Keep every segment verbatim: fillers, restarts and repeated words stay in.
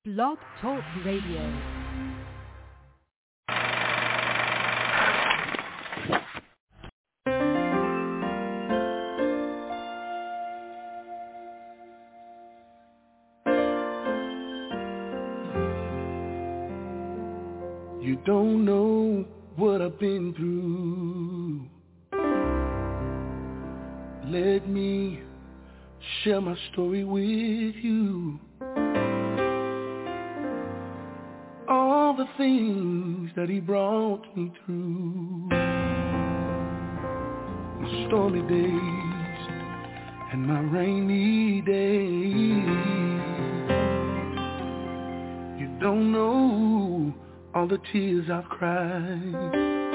Blog Talk Radio. You don't know what I've been through. Let me share my story with you. All the things that he brought me through. My stormy days and my rainy days. You don't know all the tears I've cried,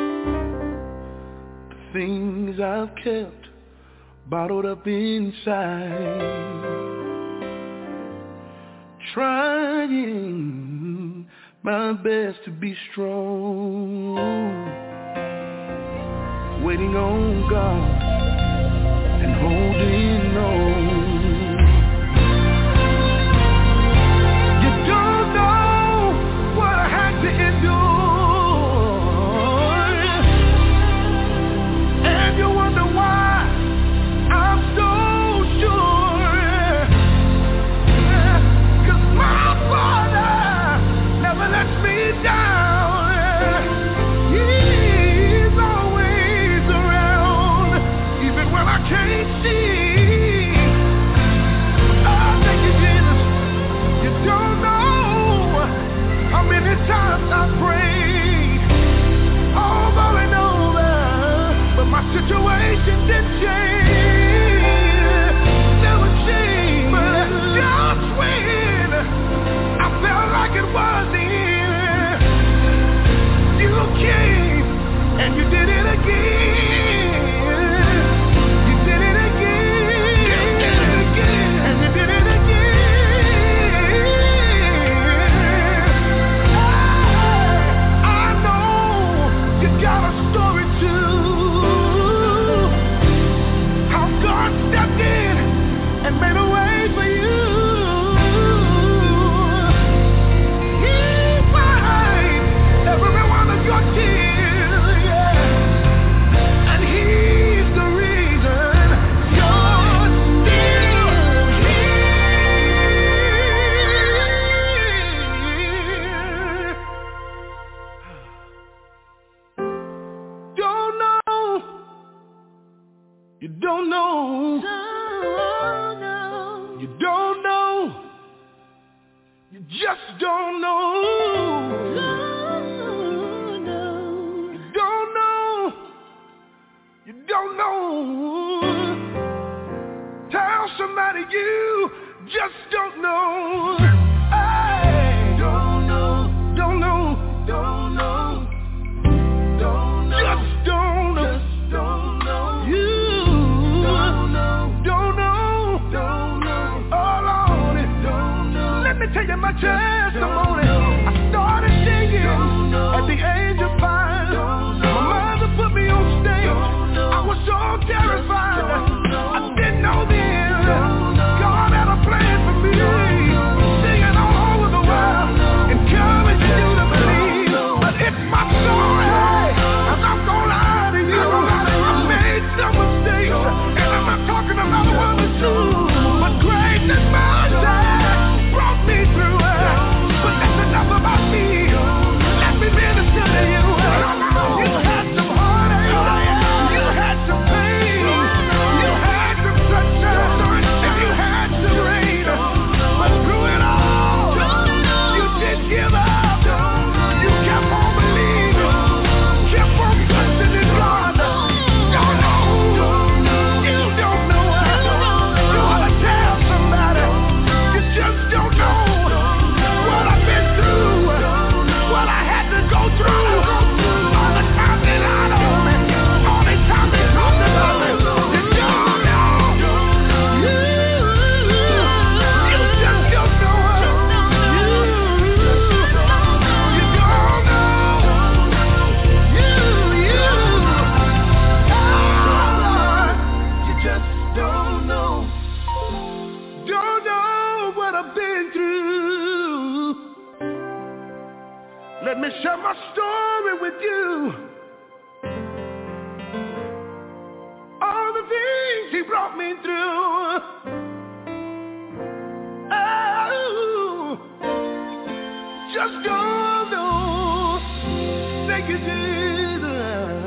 the things I've kept bottled up inside, trying my best to be strong, waiting on God and holding on. Situation didn't change, never changed, but just when I felt like it was the end, you came and you did it again, you did it again, you did it again, and you did it again. I, I know you got a story too. Stepped in and made a way for you. He wiped every one of your tears, yeah. And he's the reason you're still here. Don't know. You don't know. You don't know. You just don't know. Don't know. You don't know. You don't know. Tell somebody you just don't know. Hey. Don't know. Don't know. Don't know. Don't know. Just don't know. Just don't know. You. Let me tell you my testimony. I started singing at the age of five. My mother put me on stage. I was so terrified. I didn't know then God had a plan for me. Singing all over the world, encouraging you to believe. But it's my story, and I'm gonna lie to you. I made some mistakes, and I'm not talking about one or two, but grace and mercy brought me through, but that's enough about me. Let me minister to you. You had some heartache, you had some pain, you Let me share my story with you. All the things he brought me through. Oh, just don't know. Thank you, Jesus.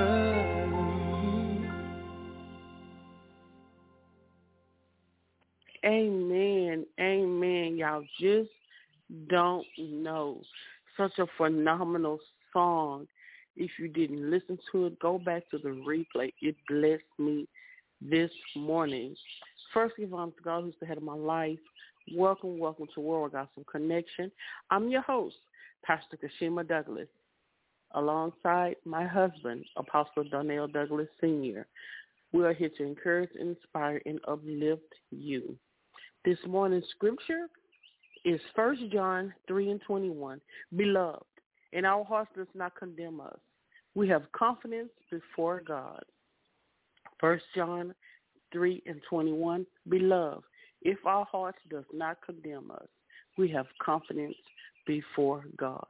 Amen. Amen. Y'all just don't know. Such a phenomenal song. If you didn't listen to it, go back to the replay. It blessed me this morning. First, give honor to God, who's the head of my life. Welcome, welcome to World Gospel Connection. I'm your host, Pastor Kashima Douglas, alongside my husband, Apostle Donnell Douglas Senior We are here to encourage, inspire, and uplift you. This morning's scripture is First John three and twenty-one. Beloved, and our hearts does not condemn us. We have confidence before God. First John three and twenty-one. Beloved, if our hearts does not condemn us, we have confidence before God.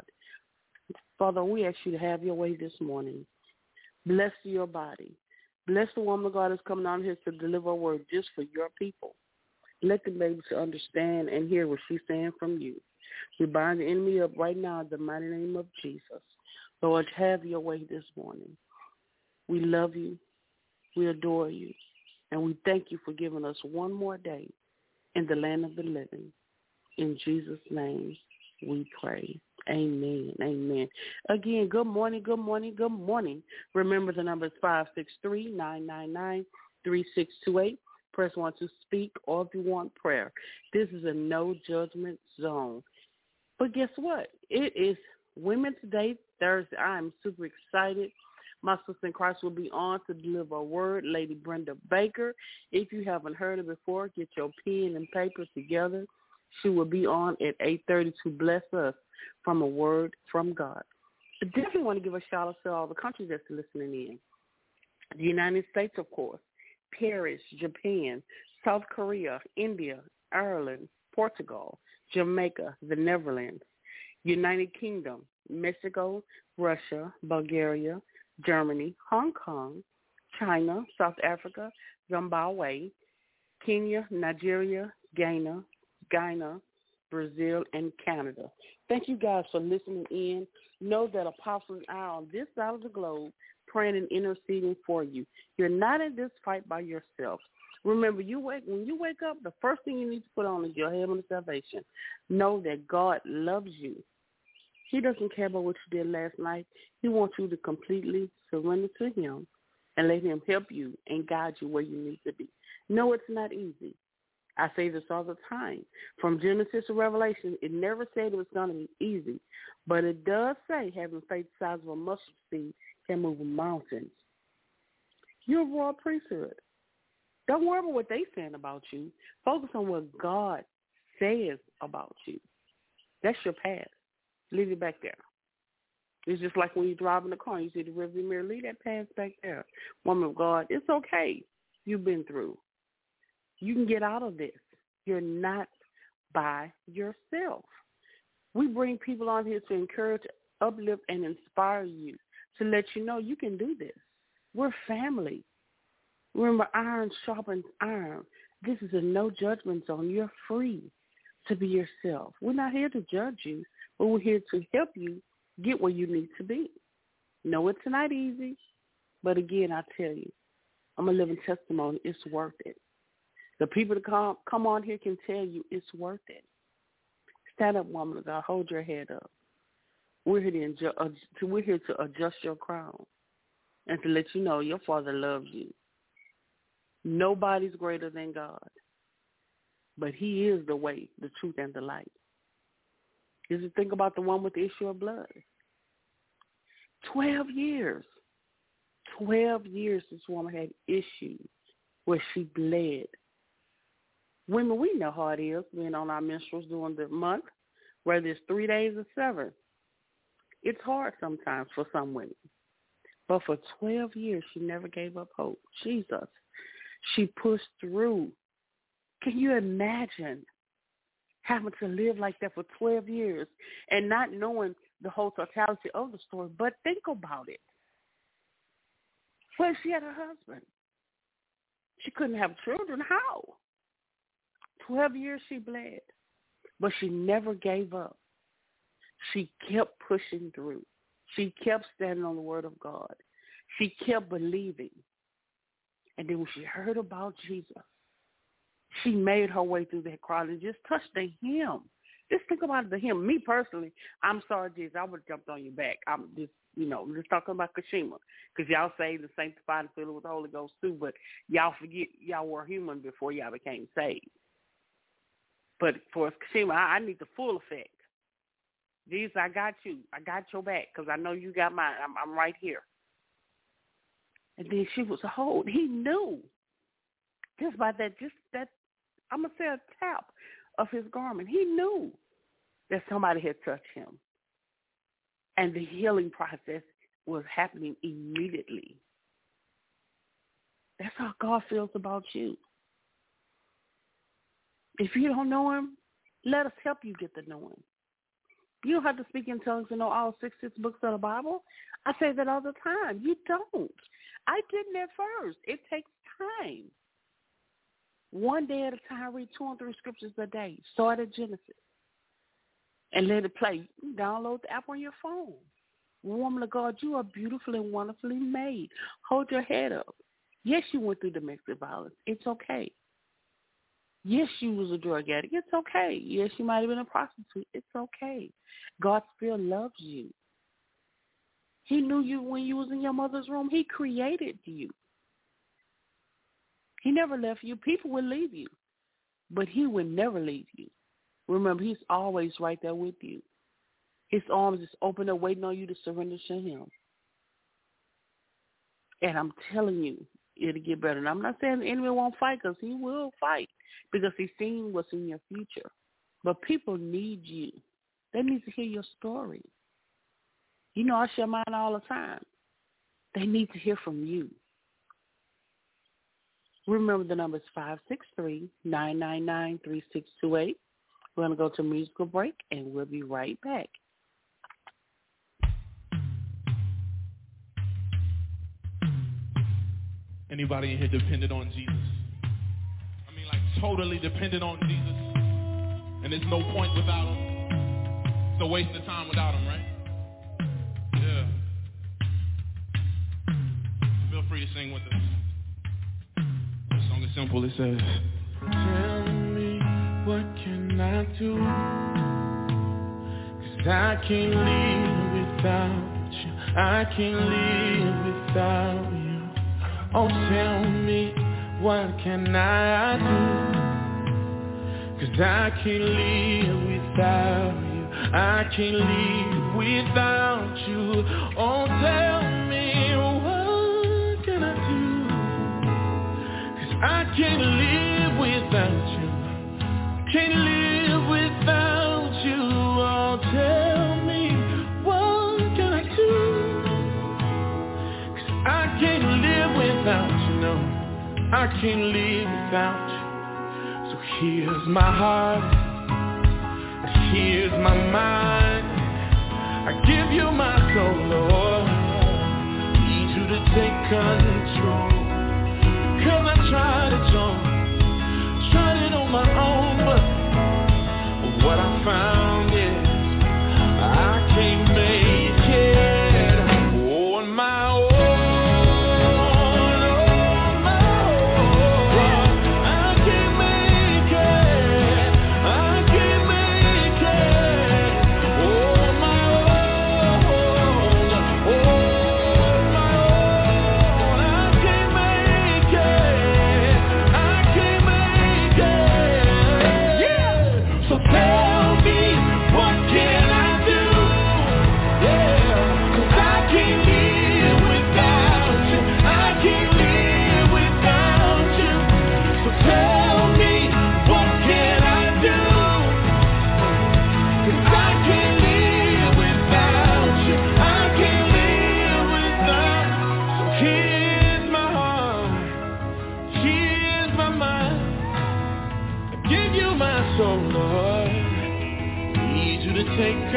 Father, we ask you to have your way this morning. Bless your body. Bless the woman of God that's coming on here to deliver a word just for your people. Let them be able to understand and hear what she's saying from you. We bind the enemy up right now in the mighty name of Jesus. Lord, have your way this morning. We love you. We adore you. And we thank you for giving us one more day in the land of the living. In Jesus' name we pray. Amen. Amen. Again, good morning, good morning, good morning. Remember the number is five six three, nine nine nine, three six two eight. Press one to speak or if you want prayer. This is a no judgment zone. But guess what? It is Women's Day Thursday. I'm super excited. My sister in Christ will be on to deliver a word, Lady Brenda Baker. If you haven't heard her before, get your pen and paper together. She will be on at eight thirty to bless us from a word from God. I definitely want to give a shout out to all the countries that's listening in. The United States, of course, Paris, Japan, South Korea, India, Ireland, Portugal, Jamaica, the Netherlands, United Kingdom, Mexico, Russia, Bulgaria, Germany, Hong Kong, China, South Africa, Zimbabwe, Kenya, Nigeria, Ghana, Ghana, Brazil, and Canada. Thank you guys for listening in. Know that Apostle and I on this side of the globe praying and interceding for you. You're not in this fight by yourself. Remember, you wake when you wake up, the first thing you need to put on is your helmet of salvation. Know that God loves you. He doesn't care about what you did last night. He wants you to completely surrender to him and let him help you and guide you where you need to be. No, it's not easy. I say this all the time. From Genesis to Revelation, it never said it was going to be easy, but it does say having faith the size of a mustard seed can move mountains. You're a royal priesthood. Don't worry about what they're saying about you. Focus on what God says about you. That's your path. Leave it back there. It's just like when you drive in the car, you see the rearview mirror, leave that path back there. Woman of God, it's okay. You've been through. You can get out of this. You're not by yourself. We bring people on here to encourage, uplift, and inspire you, to let you know you can do this. We're family. Remember, iron sharpens iron. This is a no judgment zone. You're free to be yourself. We're not here to judge you, but we're here to help you get where you need to be. No, it's not easy, but again, I tell you, I'm a living testimony. It's worth it. The people that come, come on here can tell you it's worth it. Stand up, woman of God. Hold your head up. We're here to, enjoy, uh, to, we're here to adjust your crown and to let you know your Father loves you. Nobody's greater than God, but he is the way, the truth, and the light. Just think about the one with the issue of blood. Twelve years. Twelve years this woman had issues where she bled. Women, we know how it is being on our menstruals during the month, whether it's three days or seven. It's hard sometimes for some women. But for twelve years, she never gave up hope. Jesus. She pushed through. Can you imagine having to live like that for twelve years and not knowing the whole totality of the story. But think about it. Well, she had her husband. She couldn't have children. How? twelve years she bled, but she never gave up. She kept pushing through. She kept standing on the word of God. She kept believing. And then when she heard about Jesus, she made her way through that crowd and just touched the hem. Just think about the hem. Me personally, I'm sorry, Jesus, I would have jumped on your back. I'm just, you know, just talking about Kashima, because y'all saved and sanctified and filled with the Holy Ghost too, but y'all forget y'all were human before y'all became saved. But for Kashima, I, I need the full effect. Jesus, I got you. I got your back because I know you got mine. I'm, I'm right here. And then she was hold. He knew just by that, just that, I'm going to say a tap of his garment. He knew that somebody had touched him. And the healing process was happening immediately. That's how God feels about you. If you don't know him, let us help you get to know him. You don't have to speak in tongues to know all six, six books of the Bible. I say that all the time. You don't. I didn't at first. It takes time. One day at a time, read two and three scriptures a day. Start at Genesis and let it play. Download the app on your phone. Woman of God, you are beautifully and wonderfully made. Hold your head up. Yes, you went through domestic violence. It's okay. Yes, you was a drug addict. It's okay. Yes, you might have been a prostitute. It's okay. God still loves you. He knew you when you was in your mother's womb. He created you. He never left you. People will leave you, but he will never leave you. Remember, he's always right there with you. His arms is open and waiting on you to surrender to him. And I'm telling you, it'll get better. And I'm not saying the enemy won't fight, because he will fight, because he's seen what's in your future. But people need you. They need to hear your story. You know, I share mine all the time. They need to hear from you. Remember, the number is five six three, nine nine nine, three six two eight. We're going to go to a musical break, and we'll be right back. Anybody in here dependent on Jesus? I mean, like, totally dependent on Jesus. And there's no point without him. It's a waste of time without him, right? Yeah. Feel free to sing with us. The song is simple. It says, tell me, what can I do? 'Cause I can't live without you. I can't live without you. Oh, tell me, what can I do? 'Cause I can't live without you. I can't live without you. Oh, tell me, what can I do? 'Cause I can't live without you. Can't live without you. Oh, tell me, what can I do? 'Cause I can't live without you, no. I can't live without you. So here's my heart, here's my mind. I give you my soul, Lord. Need you to take control. 'Cause I tried it, John. Tried it on my own, but what I found is I can't make it on my own. I can't make it. I can't make it.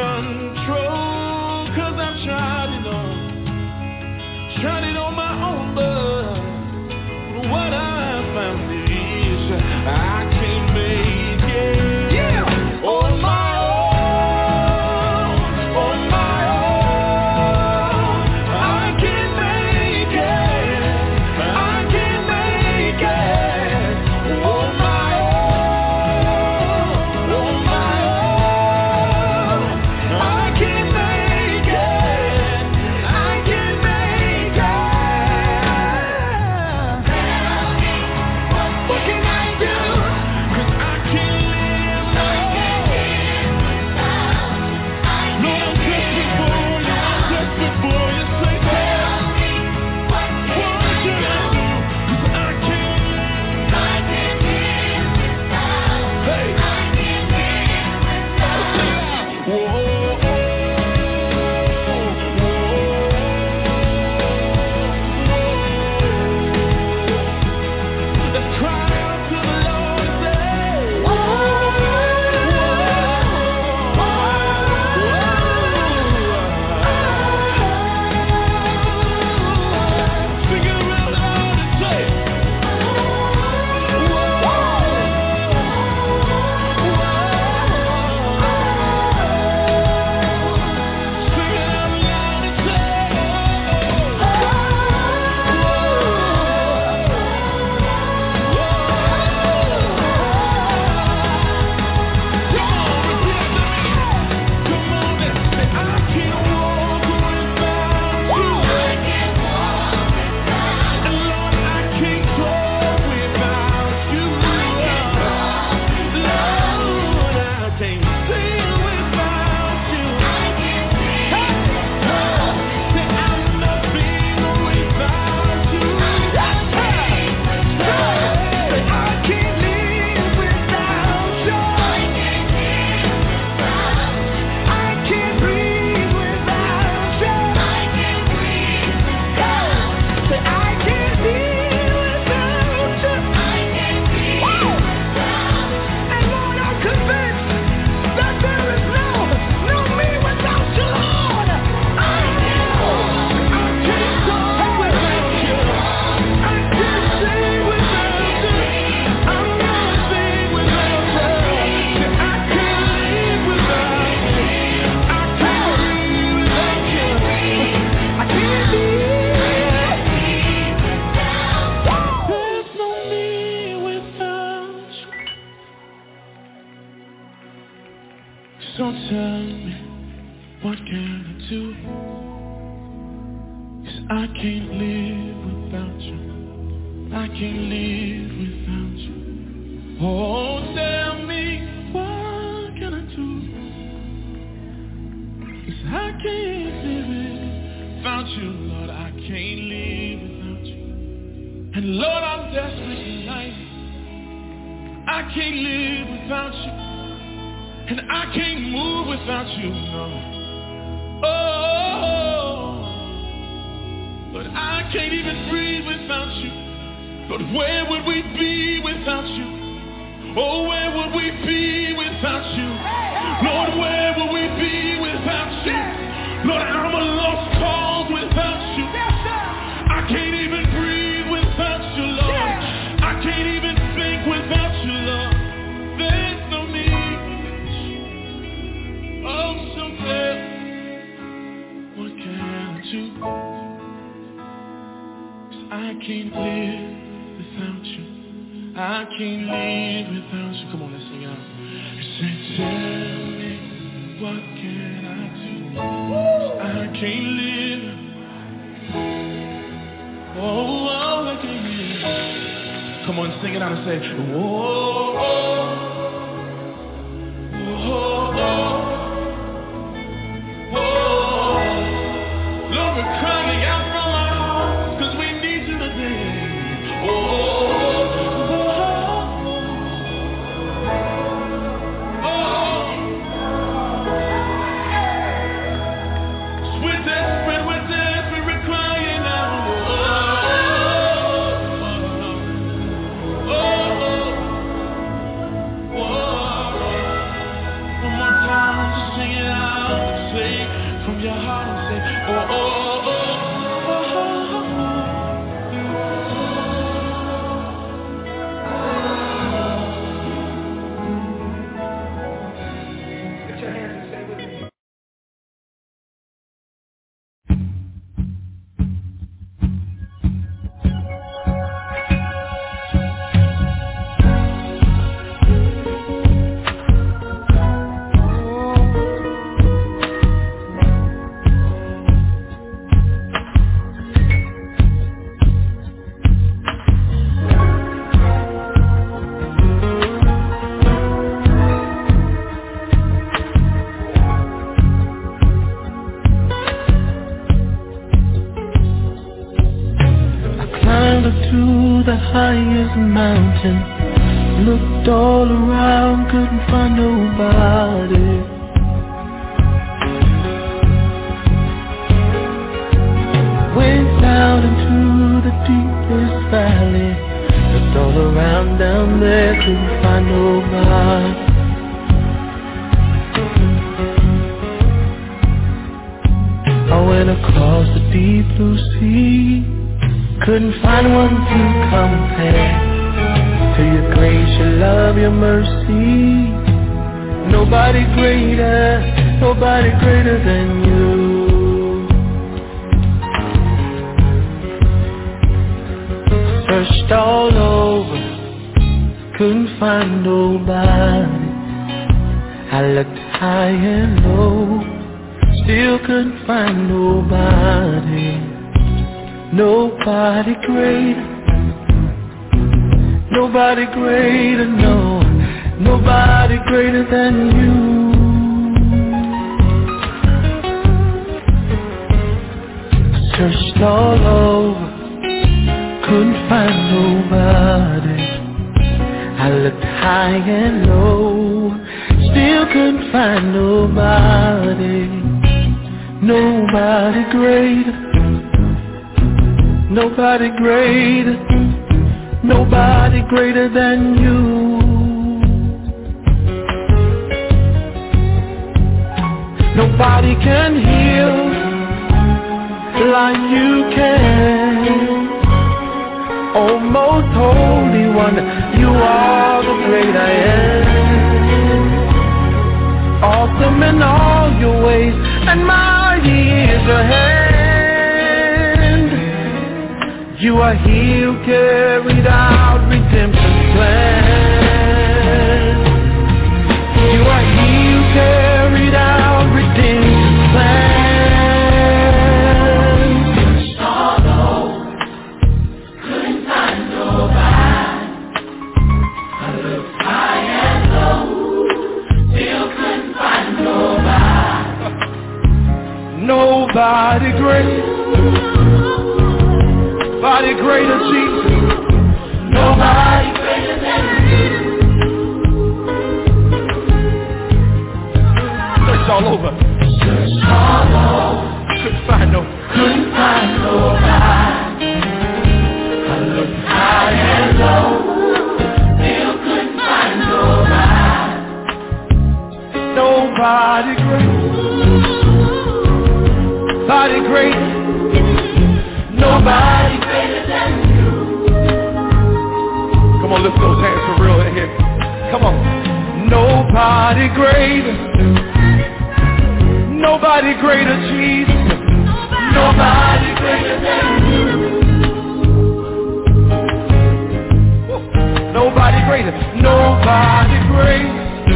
control, 'cause I've tried it on, tried it on my own, but what I found is I can't make it, yeah, on my own, on my own. I can't make it, I can't make it on my own, on my own. I can't make it, I can't make it. What can I do? 'Cause I can't live, no. Lord, I'm desperate for you, I'm desperate for you. Say, tell me, what should I do? 'Cause I can't live, I can't live without. Hey, I can't live without. Whoa, whoa, whoa. Let's cry out to the Lord and say, whoa, sing it real loud and say, sing it out loud and say, come on and say, I can't walk without you. And Lord, I can't talk without you. Lord, I can't sing without you. Hey, say I'm nothing without you. Hey, say I can't live without you. I can't breathe without you. Say I can't live without you. Woo! And Lord, I'm convinced that there is no, no me without you, Lord. I I can't talk without you. I can't sing without you. I'm nothing without you. Say I can't live without you. I can't breathe without you. I can't be. There's no me without you. So tell me, what can I do? 'Cause I can't live without you. I can't live without you. Oh, tell me, what can I do? 'Cause I can't live without you, Lord. I can't live without you. And Lord, I'm desperate tonight. I can't live without you. And I can't move without you, no. Oh, but I can't even breathe without you. But where would we be without you? Oh, where would we be without you? Lord, where would we be without you? Lord, I'm a lost cause without you. I can't even breathe without you, Lord. I can't even think without you, Lord. There's no me. Oh, so there. What can I do? 'Cause I can't live without you. I can't live without you. Come on, let's sing out. Say, tell me, what can I do? I can't live. Oh, oh, I can't live. Come on, sing it out and say, oh, oh, oh, oh, oh. Lord, we're crying out from our hearts 'cause we need you today. Oh, oh, oh, oh. We're desperate, we're desperate, we're crying out. Oh, oh, oh, oh. say from your heart, say, oh, oh, oh, oh. Get your hands and say with me. To the highest mountain, looked all around, couldn't find nobody. Went down into the deepest valley, looked all around down there, couldn't find nobody. I went across the deep blue sea, couldn't find one to compare to your grace, your love, your mercy. Nobody greater, nobody greater than you. Searched all over, couldn't find nobody. I looked high and low, still couldn't find nobody. Nobody greater, nobody greater, no, nobody greater than you. Searched all over, couldn't find nobody. I looked high and low, still couldn't find nobody. Nobody greater, nobody greater, nobody greater than you. Nobody can heal like you can. Oh, most holy one, you are the great I am. Awesome in all your ways, and mighty is your hand. You are he who carried out redemption's plan. You are he who carried out redemption's plan. All over, couldn't find nobody. I looked high and low, still couldn't find nobody. Nobody great. Nobody greater, Jesus. Nobody greater than you. Search all over. Search all over. Couldn't find no. Couldn't find nobody. I looked high and low, still couldn't find nobody. Nobody great. Nobody great. Nobody greater than you. Come on, lift those hands for real in here. Come on. Nobody greater. Nobody greater, Jesus. Nobody greater than you. Nobody greater. Nobody greater.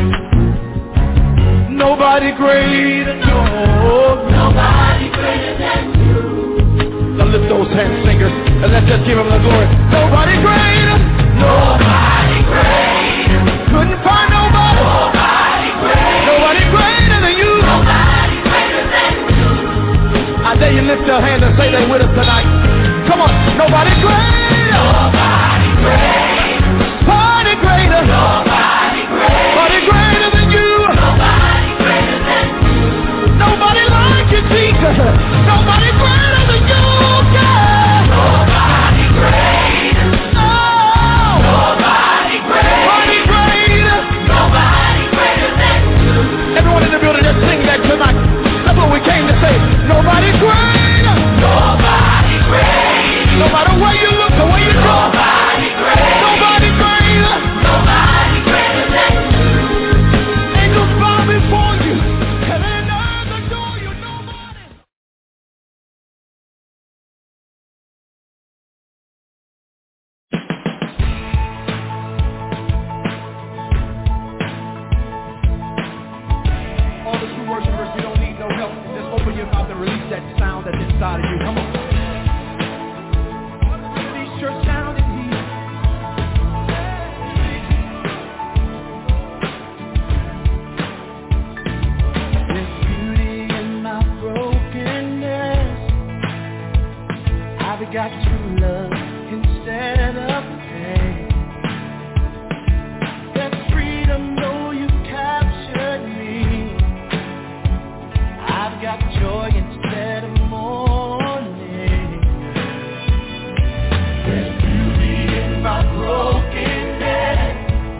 Nobody greater. No. Nobody greater than you. Now lift those hands, singers, and let's just give him the glory. Nobody greater. Nobody greater. Couldn't find nobody. Nobody greater. Nobody greater than you. Nobody greater than you. I dare you lift your hands and say they with us tonight. Come on. Nobody greater. Nobody greater. Nobody greater. Nobody greater. Nobody greater than you. Nobody greater than you. Nobody like you, Jesus. Nobody greater than you. Nobody greater. Oh. Nobody greater. Nobody greater. Nobody greater than you. Everyone in the building, just sing that tonight. got joy instead of mourning. There's beauty in my brokenness.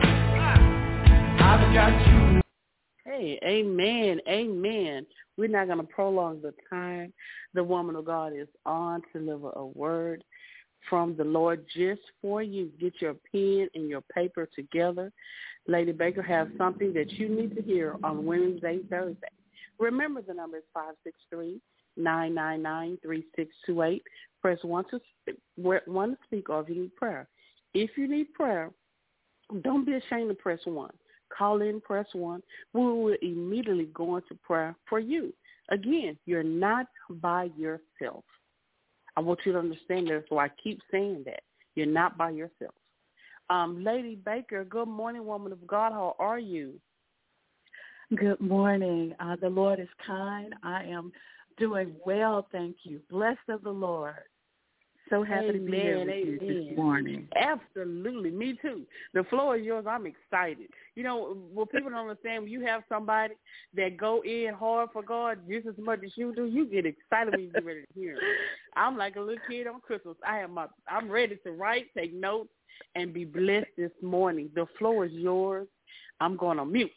I've got you. Hey, amen, amen. We're not going to prolong the time. The woman of God is on to deliver a word from the Lord just for you. Get your pen and your paper together. Lady Baker has something that you need to hear on Wednesday, Thursday. Remember, the number is five six three, nine nine nine, three six two eight. Press one to speak, one to speak or if you need prayer. If you need prayer, don't be ashamed to press one. Call in, press one. We will immediately go into prayer for you. Again, you're not by yourself. I want you to understand that, so I keep saying that. You're not by yourself. Um, Lady Baker, good morning, woman of God. How are you? Good morning. Uh, the Lord is kind. I am doing well, thank you. Blessed of the Lord. So happy Amen, to be here with amen. you this morning. Absolutely. Me too. The floor is yours. I'm excited. You know, what people don't understand, when you have somebody that go in hard for God just as much as you do, you get excited when you get ready to hear them. I'm like a little kid on Christmas. I have my, I'm ready to write, take notes, and be blessed this morning. The floor is yours. I'm going on mute.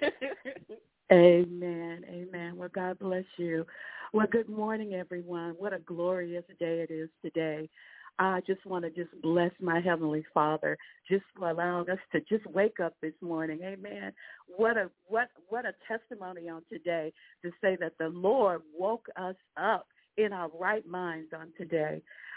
Amen. Amen. Well, God bless you. Well, good morning, everyone. What a glorious day it is today. I just want to just bless my Heavenly Father just for allowing us to just wake up this morning. Amen. What a what what a testimony on today to say that the Lord woke us up in our right minds on today.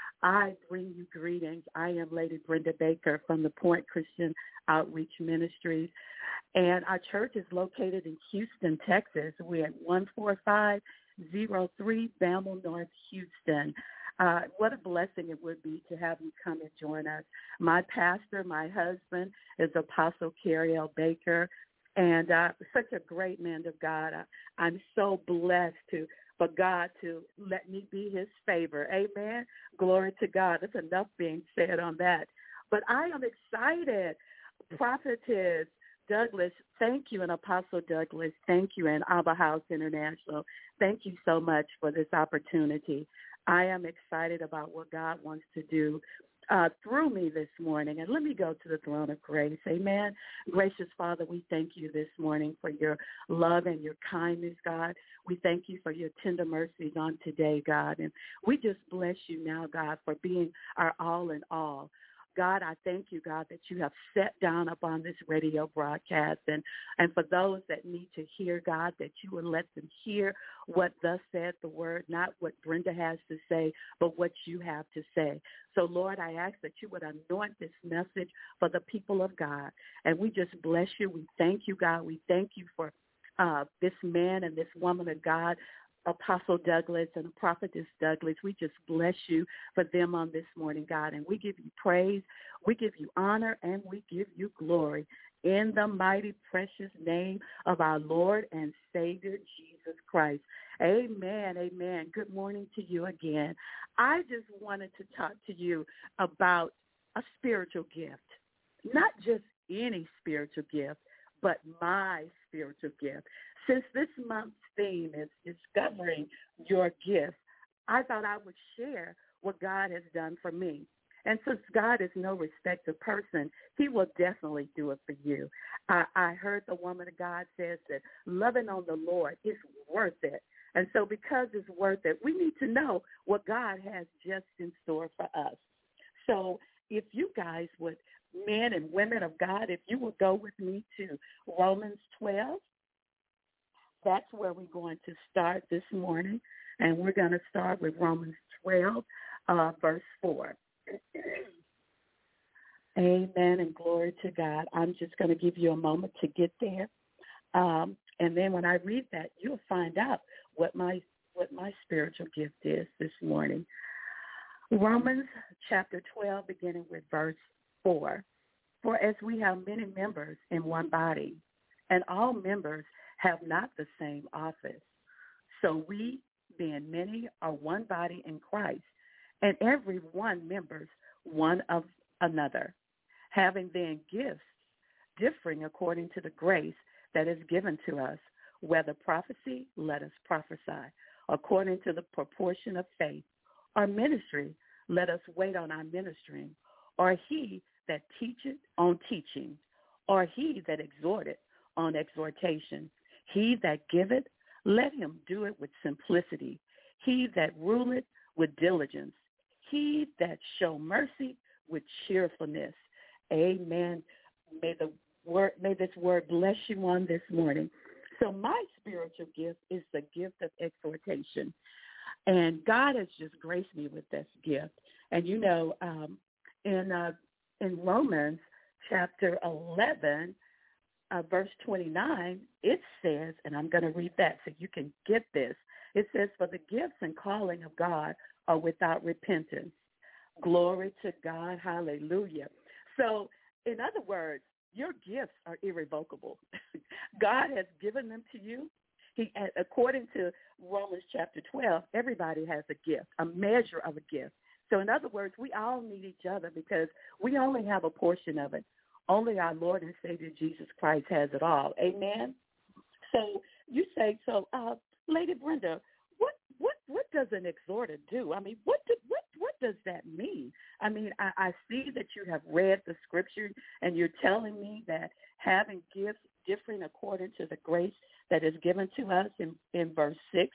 I bring you greetings. I am Lady Brenda Baker from the Point Christian Outreach Ministries, and our church is located in Houston, Texas. We're at one four five oh three Bammel North, Houston. Uh, what a blessing it would be to have you come and join us. My pastor, my husband, is Apostle Carrie L. Baker, and uh, such a great man of God. I, I'm so blessed to for God to let me be his favor. Amen. Glory to God. There's enough being said on that. But I am excited. Prophetess Douglas, thank you, and Apostle Douglas, thank you, and Abba House International. Thank you so much for this opportunity. I am excited about what God wants to do uh, through me this morning. And let me go to the throne of grace. Amen. Gracious Father, we thank you this morning for your love and your kindness, God. We thank you for your tender mercies on today, God. And we just bless you now, God, for being our all in all. God, I thank you, God, that you have sat down upon this radio broadcast. And, and for those that need to hear, God, that you will let them hear what thus said the word, not what Brenda has to say, but what you have to say. So, Lord, I ask that you would anoint this message for the people of God. And we just bless you. We thank you, God. We thank you for uh, this man and this woman of God, Apostle Douglas and Prophetess Douglas. We just bless you for them on this morning, God, and we give you praise, we give you honor, and we give you glory in the mighty, precious name of our Lord and Savior, Jesus Christ. Amen, amen. Good morning to you again. I just wanted to talk to you about a spiritual gift, not just any spiritual gift, but my spiritual gift. Since this month's theme is discovering your gift, I thought I would share what God has done for me. And since God is no respecter of person, he will definitely do it for you. I, I heard the woman of God says that loving on the Lord is worth it. And so because it's worth it, we need to know what God has just in store for us. So if you guys would, men and women of God, if you would go with me to Romans twelve, that's where we're going to start this morning, and we're going to start with Romans twelve, uh, verse four. Amen and glory to God. I'm just going to give you a moment to get there, um, and then when I read that, you'll find out what my what my spiritual gift is this morning. Romans chapter twelve, beginning with verse four. For as we have many members in one body, and all members have not the same office, so we, being many, are one body in Christ, and every one members one of another, having then gifts differing according to the grace that is given to us. Whether prophecy, let us prophesy, according to the proportion of faith. Or ministry, let us wait on our ministering. Or he that teacheth, on teaching. Or he that exhorteth, on exhortation. He that giveth, let him do it with simplicity. He that ruleth, with diligence. He that show mercy, with cheerfulness. Amen. May the word, may this word bless you on this morning. So my spiritual gift is the gift of exhortation. And God has just graced me with this gift. And, you know, um, in uh, in Romans chapter eleven, uh, verse twenty-nine, it says, and I'm going to read that so you can get this. It says, for the gifts and calling of God are without repentance. Glory to God. Hallelujah. So, in other words, your gifts are irrevocable. God has given them to you. He, according to Romans chapter twelve, everybody has a gift, a measure of a gift. So in other words, we all need each other because we only have a portion of it. Only our Lord and Savior Jesus Christ has it all. Amen? So you say, so uh, Lady Brenda, what what what does an exhorter do? I mean, what do, what what does that mean? I mean, I, I see that you have read the scripture and you're telling me that having gifts different according to the grace that is given to us in, in verse six.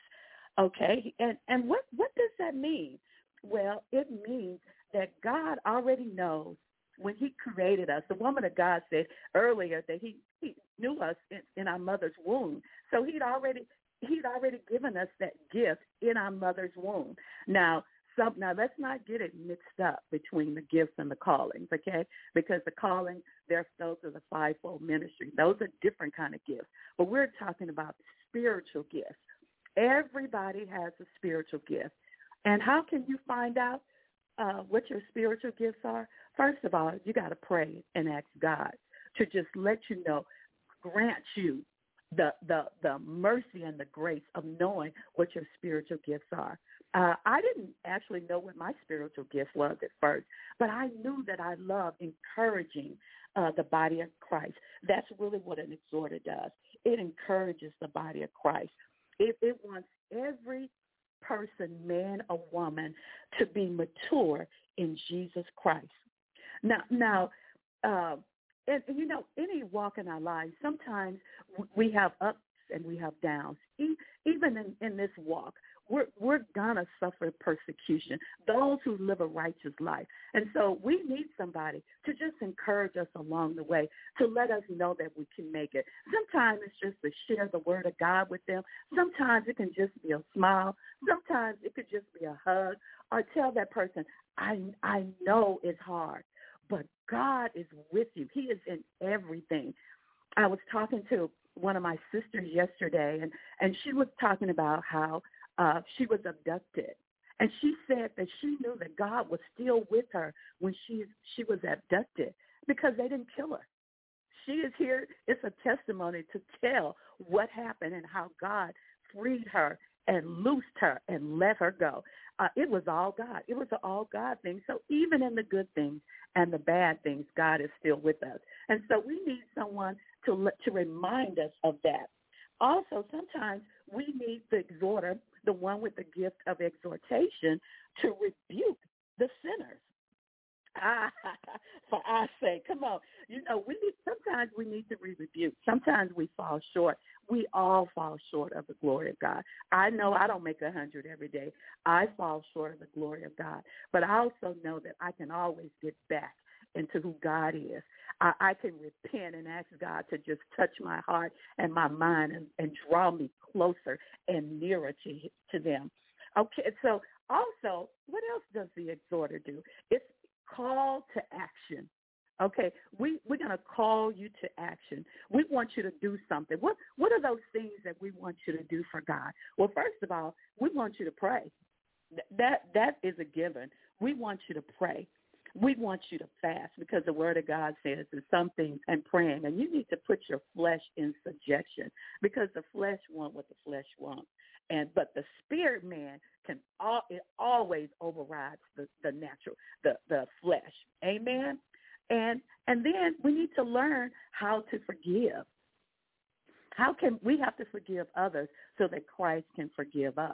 Okay, and, and what, what does that mean? Well, it means that God already knows when he created us. The woman of God said earlier that he, he knew us in, in our mother's womb. So he'd already he'd already given us that gift in our mother's womb. Now, some, now let's not get it mixed up between the gifts and the callings, okay? Because the calling, those are the fivefold ministry. Those are different kind of gifts. But we're talking about spiritual gifts. Everybody has a spiritual gift. And how can you find out uh, what your spiritual gifts are? First of all, you got to pray and ask God to just let you know, grant you the, the, the mercy and the grace of knowing what your spiritual gifts are. Uh, I didn't actually know what my spiritual gift was at first, but I knew that I love encouraging uh, the body of Christ. That's really what an exhorter does. It encourages the body of Christ. It, it wants every person, man or woman, to be mature in Jesus Christ. Now, now, uh, and, and you know, any walk in our lives, sometimes we have ups and we have downs. E- even in, in this walk, we're, we're going to suffer persecution, those who live a righteous life. And so we need somebody to just encourage us along the way, to let us know that we can make it. Sometimes it's just to share the word of God with them. Sometimes it can just be a smile. Sometimes it could just be a hug, or tell that person, I, I know it's hard, but God is with you. He is in everything. I was talking to one of my sisters yesterday, and, and she was talking about how uh, she was abducted. And she said that she knew that God was still with her when she she was abducted because they didn't kill her. She is here. It's a testimony to tell what happened and how God freed her and loosed her and let her go. Uh, it was all God. It was an all God thing. So even in the good things and the bad things, God is still with us. And so we need someone to to remind us of that. Also, sometimes we need the exhorter, the one with the gift of exhortation, to rebuke the sinners. Ah, for our sake, come on. You know, we need. Sometimes we need to be rebuked. Sometimes we fall short. We all fall short of the glory of God. I know I don't make a hundred every day. I fall short of the glory of God. But I also know that I can always get back into who God is. I, I can repent and ask God to just touch my heart and my mind and, and draw me closer and nearer to, to them. Okay, so also, what else does the exhorter do? It's call to action. Okay, we, we're going to call you to action. We want you to do something. What what are those things that we want you to do for God? Well, first of all, we want you to pray. That That is a given. We want you to pray. We want you to fast because the word of God says there's something and praying, and you need to put your flesh in subjection because the flesh wants what the flesh wants. And but the spirit man can all it always overrides the, the natural, the, the flesh. Amen. And and then we need to learn how to forgive. how can we have to forgive others so that Christ can forgive us?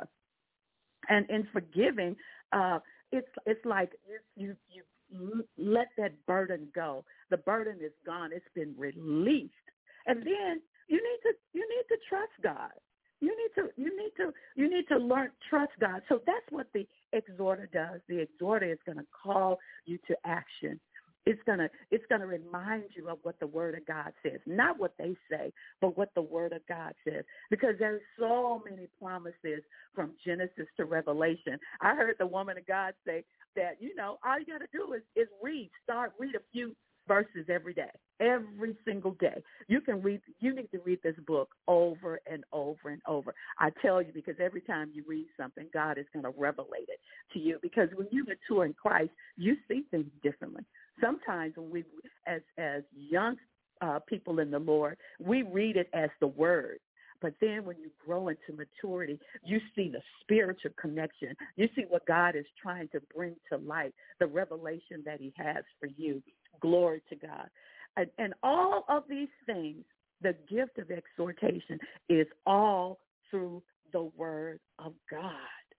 And in forgiving, uh, it's it's like you, you you let that burden go. The burden is gone. It's been released. And then you need to you need to trust God. You need to you need to you need to learn trust God. So that's what the exhorter does. The exhorter is going to call you to action. It's gonna it's gonna remind you of what the Word of God says, not what they say, but what the Word of God says. Because there's so many promises from Genesis to Revelation. I heard the woman of God say that, you know, all you got to do is, is read. Start read a few verses every day, every single day. You can read. You need to read this book over and over and over. I tell you, because every time you read something, God is going to revelate it to you. Because when you mature in Christ, you see things differently. Sometimes when we, as as young uh, people in the Lord, we read it as the Word. But then when you grow into maturity, you see the spiritual connection. You see what God is trying to bring to light, the revelation that he has for you. Glory to God. And, and all of these things, the gift of exhortation is all through the Word of God.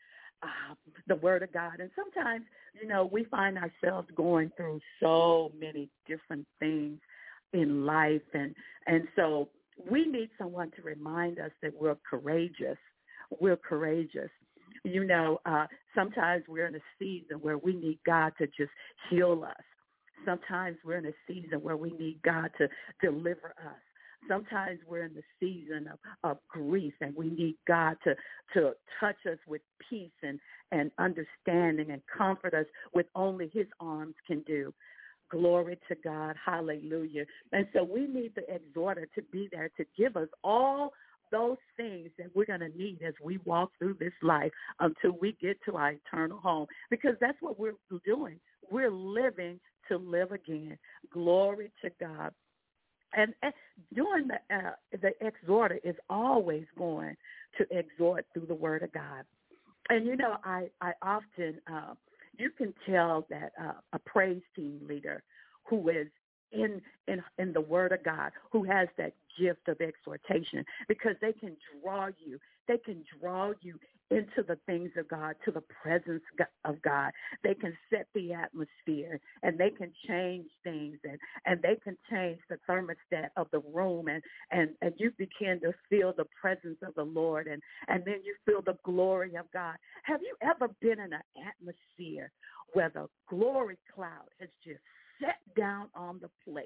Uh, the Word of God. And sometimes, you know, we find ourselves going through so many different things in life. And, and so we need someone to remind us that we're courageous. We're courageous. You know, uh, sometimes we're in a season where we need God to just heal us. Sometimes we're in a season where we need God to deliver us. Sometimes we're in the season of, of grief, and we need God to, to touch us with peace and, and understanding and comfort us with only his arms can do. Glory to God. Hallelujah. And so we need the exhorter to be there to give us all those things that we're going to need as we walk through this life until we get to our eternal home, because that's what we're doing. We're living to live again. Glory to God. And, and doing the uh, the exhorter is always going to exhort through the Word of God. And, you know, I, I often, uh, you can tell that uh, a praise team leader who is in, in in the Word of God, who has that gift of exhortation, because they can draw you. They can draw you into the things of God, to the presence of God. They can set the atmosphere, and they can change things, and, and they can change the thermostat of the room, and, and, and you begin to feel the presence of the Lord, and, and then you feel the glory of God. Have you ever been in an atmosphere where the glory cloud has just set down on the place?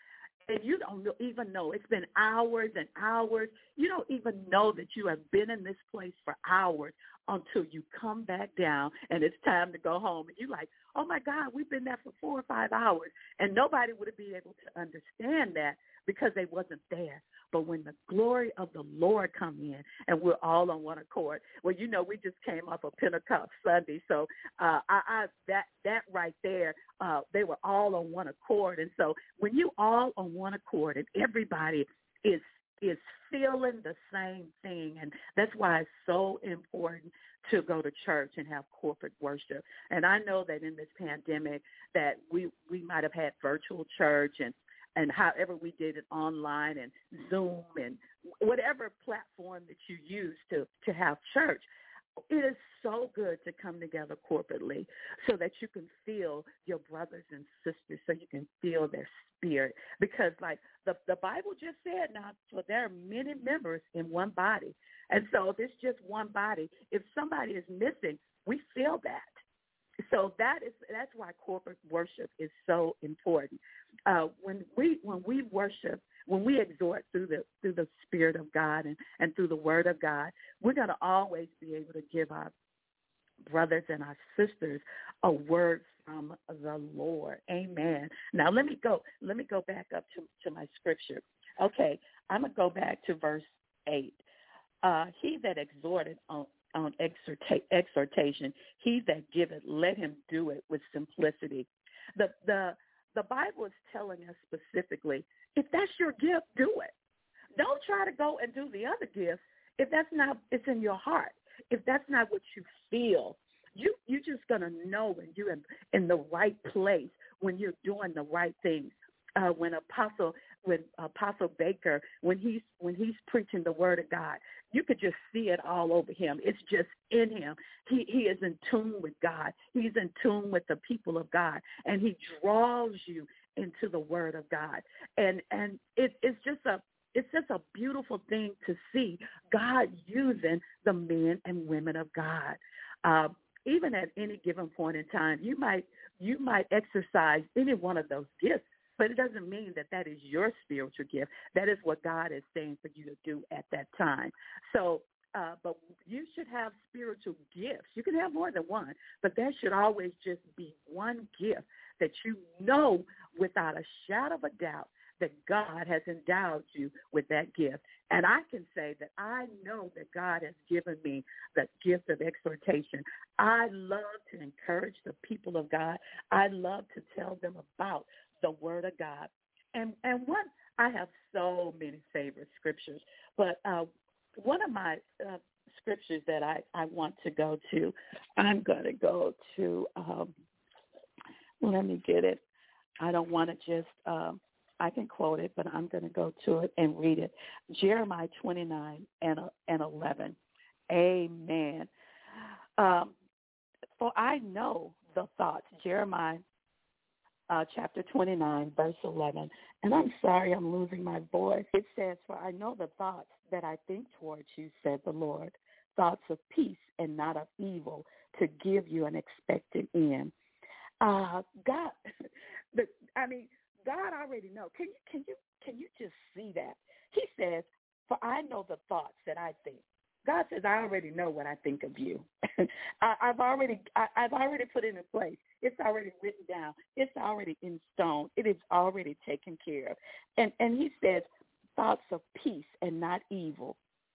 And you don't even know. It's been hours and hours. You don't even know that you have been in this place for hours until you come back down and it's time to go home. And you're like, oh, my God, we've been there for four or five hours. And nobody would be able to understand that because they wasn't there. But when the glory of the Lord come in and we're all on one accord, well, you know, we just came off of Pentecost Sunday. So uh, I, I that that right there, uh, they were all on one accord. And so when you all on one accord and everybody is is feeling the same thing, and that's why it's so important to go to church and have corporate worship. And I know that in this pandemic that we, we might have had virtual church and and however we did it online and Zoom and whatever platform that you use to, to have church. It is so good to come together corporately so that you can feel your brothers and sisters, so you can feel their spirit. Because like the, the Bible just said now, so there are many members in one body. And so if it's just one body, if somebody is missing, we feel that. So that is that's why corporate worship is so important. Uh, when we when we worship, when we exhort through the through the Spirit of God and, and through the Word of God, we're going to always be able to give our brothers and our sisters a word from the Lord. Amen. Now let me go. Let me go back up to, to my scripture. Okay, I'm gonna go back to verse eight. Uh, he that exhorted on on exhorta- exhortation, he that giveth, let him do it with simplicity. The the the Bible is telling us specifically, if that's your gift, do it. Don't try to go and do the other gifts if that's not, it's in your heart. If that's not what you feel, you, you're just going to know when you're in, in the right place, when you're doing the right things. Uh, when Apostle with Apostle Baker, when he's when he's preaching the word of God, you could just see it all over him. It's just in him. He he is in tune with God. He's in tune with the people of God, and he draws you into the word of God. And and it, it's just a it's just a beautiful thing to see God using the men and women of God. Uh, even at any given point in time, you might you might exercise any one of those gifts, but it doesn't mean that that is your spiritual gift. That is what God is saying for you to do at that time. So, uh, but you should have spiritual gifts. You can have more than one, but there should always just be one gift that you know without a shadow of a doubt that God has endowed you with that gift. And I can say that I know that God has given me the gift of exhortation. I love to encourage the people of God. I love to tell them about the word of God. And and one, I have so many favorite scriptures, but uh, one of my uh, scriptures that I, I want to go to, I'm going to go to, um, let me get it. I don't want to just, um, I can quote it, but I'm going to go to it and read it. Jeremiah twenty-nine and, and eleven. Amen. Um, for I know the thoughts, Jeremiah Uh, chapter twenty-nine, verse eleven. And I'm sorry I'm losing my voice. It says, for I know the thoughts that I think towards you, said the Lord, thoughts of peace and not of evil, to give you an expected end. Uh, God, the, I mean, God already knows. Can you, can you, can you just see that? He says, for I know the thoughts that I think. God says, I already know what I think of you. I, I've already, I, I've already put it in place. It's already written down. It's already in stone. It is already taken care of. And and he says, thoughts of peace and not evil.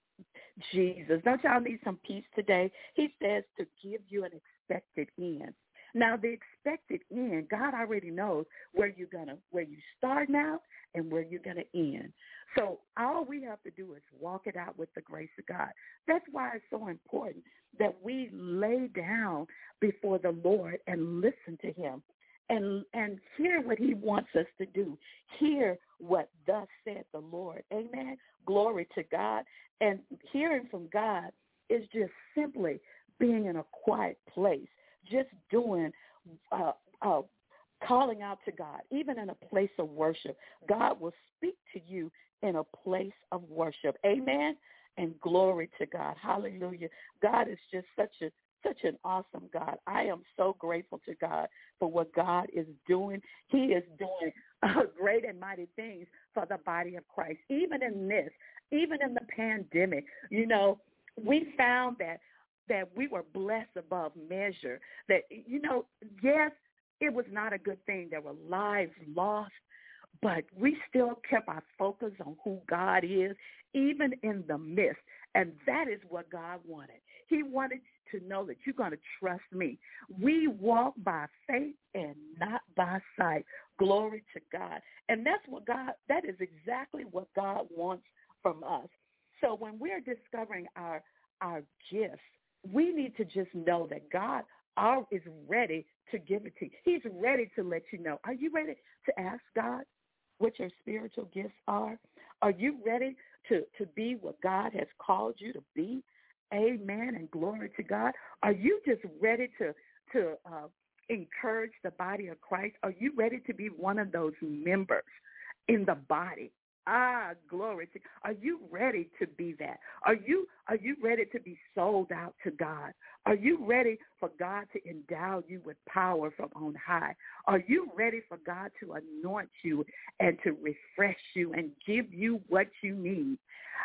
Jesus, don't y'all need some peace today? He says to give you an expected end. Now, the expected end, God already knows where you're gonna, where you start now and where you're gonna end. So all we have to do is walk it out with the grace of God. That's why it's so important that we lay down before the Lord and listen to him and and hear what he wants us to do. Hear what thus said the Lord. Amen. Glory to God. And hearing from God is just simply being in a quiet place, just doing, uh, uh, calling out to God, even in a place of worship. God will speak to you in a place of worship. Amen. And glory to God. Hallelujah. God is just such a such an awesome God. I am so grateful to God for what God is doing. He is doing uh, great and mighty things for the body of Christ. Even in this, even in the pandemic, you know, we found that that we were blessed above measure. That, you know, yes, it was not a good thing. There were lives lost, but we still kept our focus on who God is, even in the midst. And that is what God wanted. He wanted to know that you're going to trust me. We walk by faith and not by sight. Glory to God. And that's what God, that is exactly what God wants from us. So when we're discovering our, our gifts, we need to just know that God are, is ready to give it to you. He's ready to let you know. Are you ready to ask God what your spiritual gifts are? Are you ready to, to be what God has called you to be? Amen, and glory to God. Are you just ready to, to uh, encourage the body of Christ? Are you ready to be one of those members in the body? Ah, glory to God. Are you ready to be that? Are you are you ready to be sold out to God? Are you ready for God to endow you with power from on high? Are you ready for God to anoint you and to refresh you and give you what you need?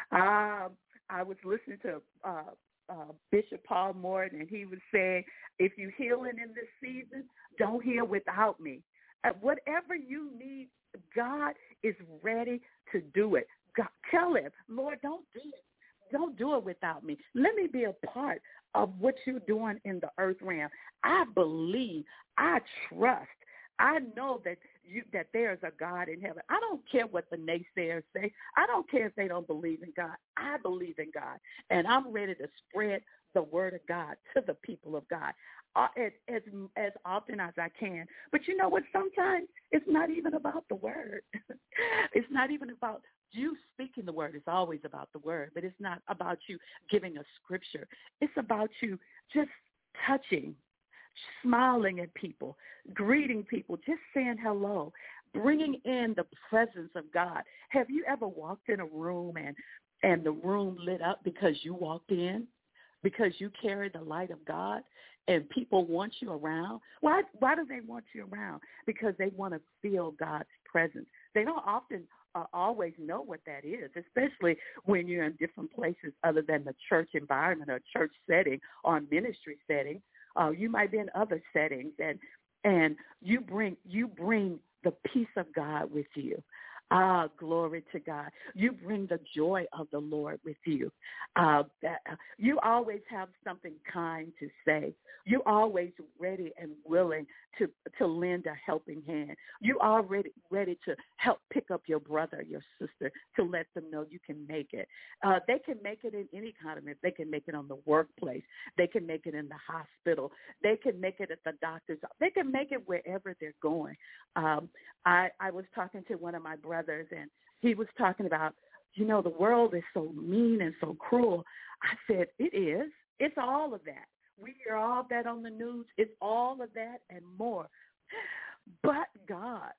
Um, I was listening to uh, uh, Bishop Paul Morton, and he was saying, if you're healing in this season, don't heal without me. Uh, whatever you need, God is ready to do it. God, tell him, Lord, don't do it. Don't do it without me. Let me be a part of what you're doing in the earth realm. I believe, I trust, I know that you that there's a God in heaven. I don't care what the naysayers say. I don't care if they don't believe in God. I believe in God, and I'm ready to spread the word of God to the people of God uh, as, as as often as I can. But you know what? Sometimes it's not even about the word. It's not even about you speaking the word. It's always about the word, but it's not about you giving a scripture. It's about you just touching, smiling at people, greeting people, just saying hello, bringing in the presence of God. Have you ever walked in a room and, and the room lit up because you walked in, because you carry the light of God, and people want you around? Why, why do they want you around? Because they want to feel God's presence. They don't often uh, always know what that is, especially when you're in different places other than the church environment or church setting or ministry setting. Uh, you might be in other settings, and and you bring you bring the peace of God with you. Ah, glory to God. You bring the joy of the Lord with you. Uh, that, uh, you always have something kind to say. You're always ready and willing to, to lend a helping hand. You are ready, ready to help pick up your brother, your sister, to let them know you can make it. Uh, they can make it in any kind of it. They can make it on the workplace. They can make it in the hospital. They can make it at the doctor's office. They can make it wherever they're going. Um, I, I was talking to one of my brothers, and he was talking about, you know, the world is so mean and so cruel. I said, it is. It's all of that. We hear all of that on the news. It's all of that and more. But God,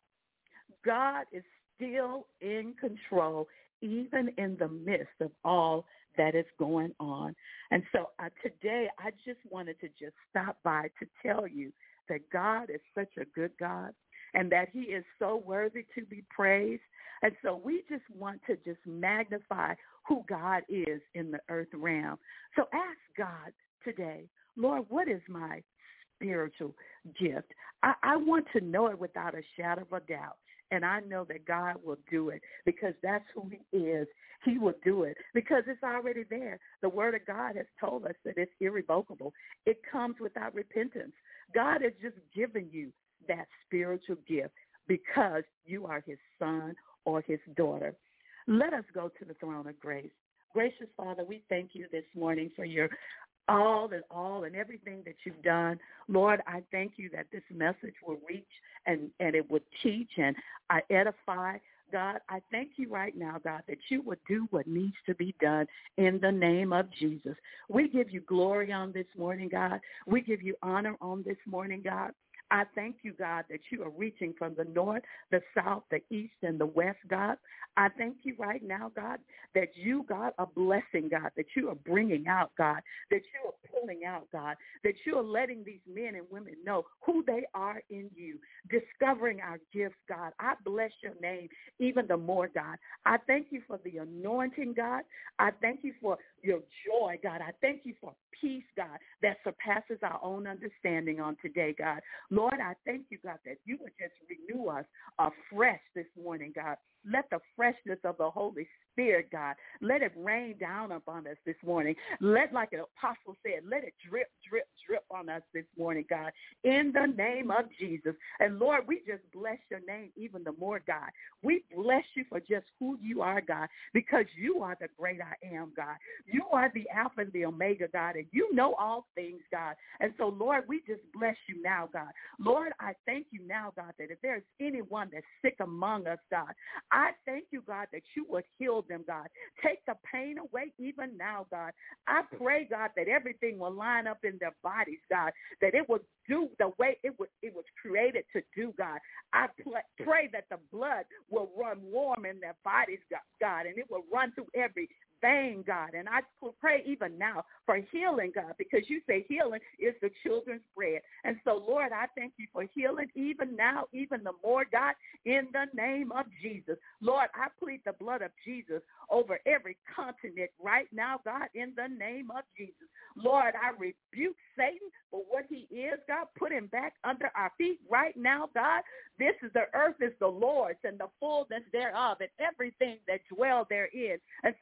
God is still in control, even in the midst of all that is going on. And so uh, today I just wanted to just stop by to tell you that God is such a good God, and that he is so worthy to be praised. And so we just want to just magnify who God is in the earth realm. So ask God today, Lord, what is my spiritual gift? I, I want to know it without a shadow of a doubt. And I know that God will do it because that's who he is. He will do it because it's already there. The word of God has told us that it's irrevocable. It comes without repentance. God has just given you that spiritual gift because you are his son or his daughter. Let us go to the throne of grace. Gracious Father, we thank you this morning for your all and all and everything that you've done. Lord, I thank you that this message will reach and, and it would teach and I edify. God, I thank you right now, God, that you would do what needs to be done in the name of Jesus. We give you glory on this morning, God. We give you honor on this morning, God. I thank you, God, that you are reaching from the north, the south, the east, and the west, God. I thank you right now, God, that you, God, are blessing, God, that you are bringing out, God, that you are pulling out, God, that you are letting these men and women know who they are in you, discovering our gifts, God. I bless your name even the more, God. I thank you for the anointing, God. I thank you for your joy, God. I thank you for peace, God, that surpasses our own understanding on today, God. Lord, I thank you, God, that you would just renew us afresh this morning, God. Let the freshness of the Holy Spirit, God, let it rain down upon us this morning. Let, like an apostle said, let it drip, drip, drip on us this morning, God, in the name of Jesus. And, Lord, we just bless your name even the more, God. We bless you for just who you are, God, because you are the great I am, God. You are the Alpha and the Omega, God, and you know all things, God. And so, Lord, we just bless you now, God. Lord, I thank you now, God, that if there's anyone that's sick among us, God, I thank you, God, that you would heal them, God. Take the pain away even now, God. I pray, God, that everything will line up in their bodies, God, that it will do the way it was, it was created to do, God. I pl- pray that the blood will run warm in their bodies, God, and it will run through every vein, God. And I pray even now for healing, God, because you say healing is the children's bread. And so, Lord, I thank you for healing even now, even the more, God, in the name of Jesus. Lord, I plead the blood of Jesus over every continent right now, God, in the name of Jesus. Lord, I rebuke Satan for what he is, God. Put him back under our feet right now, God. This is the earth is the Lord's and the fullness thereof and everything that dwell therein. And so, God,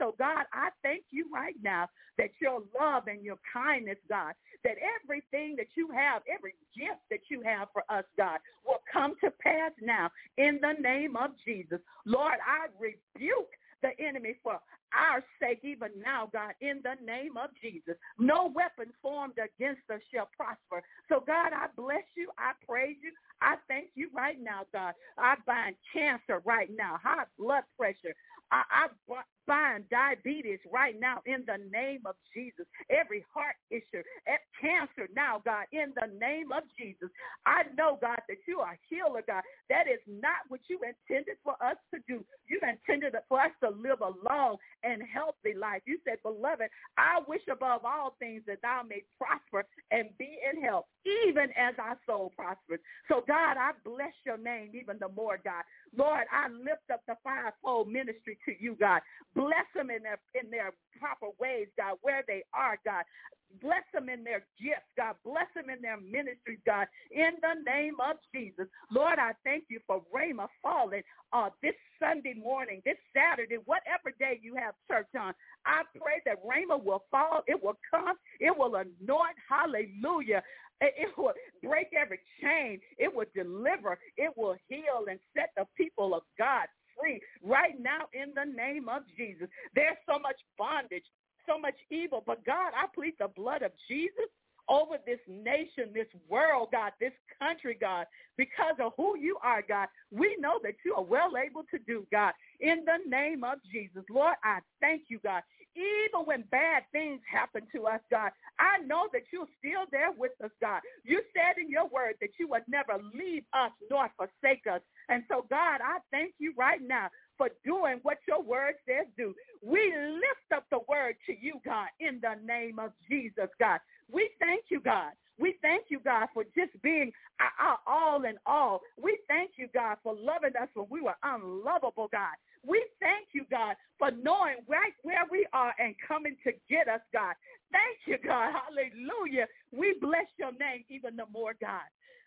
I thank you right now that your love and your kindness, God, that everything that you have, every gift that you have for us, God, will come to pass now in the name of Jesus. Lord, I rebuke the enemy for our sake even now, God, in the name of Jesus. No weapon formed against us shall prosper. So, God, I bless you. I praise you. I thank you right now, God. I bind cancer right now, high blood pressure. I, I bind diabetes right now in the name of Jesus. Every heart issue, cancer now, God, in the name of Jesus. I know, God, that you are a healer, God. That is not what you intended for us to do. You intended for us to live a long and healthy life. You said, beloved, I wish above all things that thou may prosper and be in health, even as our soul prospers. So, God, I bless your name even the more, God. Lord, I lift up the fivefold ministry to you, God. Bless them in their in their proper ways, God, where they are, God. Bless them in their gifts, God. Bless them in their ministries, God, in the name of Jesus. Lord, I thank you for Rhema falling uh, this Sunday morning, this Saturday, whatever day you have church on. I pray that Rhema will fall. It will come. It will anoint. Hallelujah. It will break every chain. It will deliver. It will heal and set the people of God free right now in the name of Jesus. There's so much bondage, so much evil. But, God, I plead the blood of Jesus over this nation, this world, God, this country, God, because of who you are, God. We know that you are well able to do, God, in the name of Jesus. Lord, I thank you, God. Even when bad things happen to us, God, I know that you're still there with us, God. You said in your word that you would never leave us nor forsake us. And so, God, I thank you right now for doing what your word says do. We lift up the word to you, God, in the name of Jesus, God. We thank you, God. We thank you, God, for just being our all in all. We thank you, God, for loving us when we were unlovable, God. We thank you, God, for knowing right where we are and coming to get us, God. Thank you, God. Hallelujah. We bless your name even the more, God.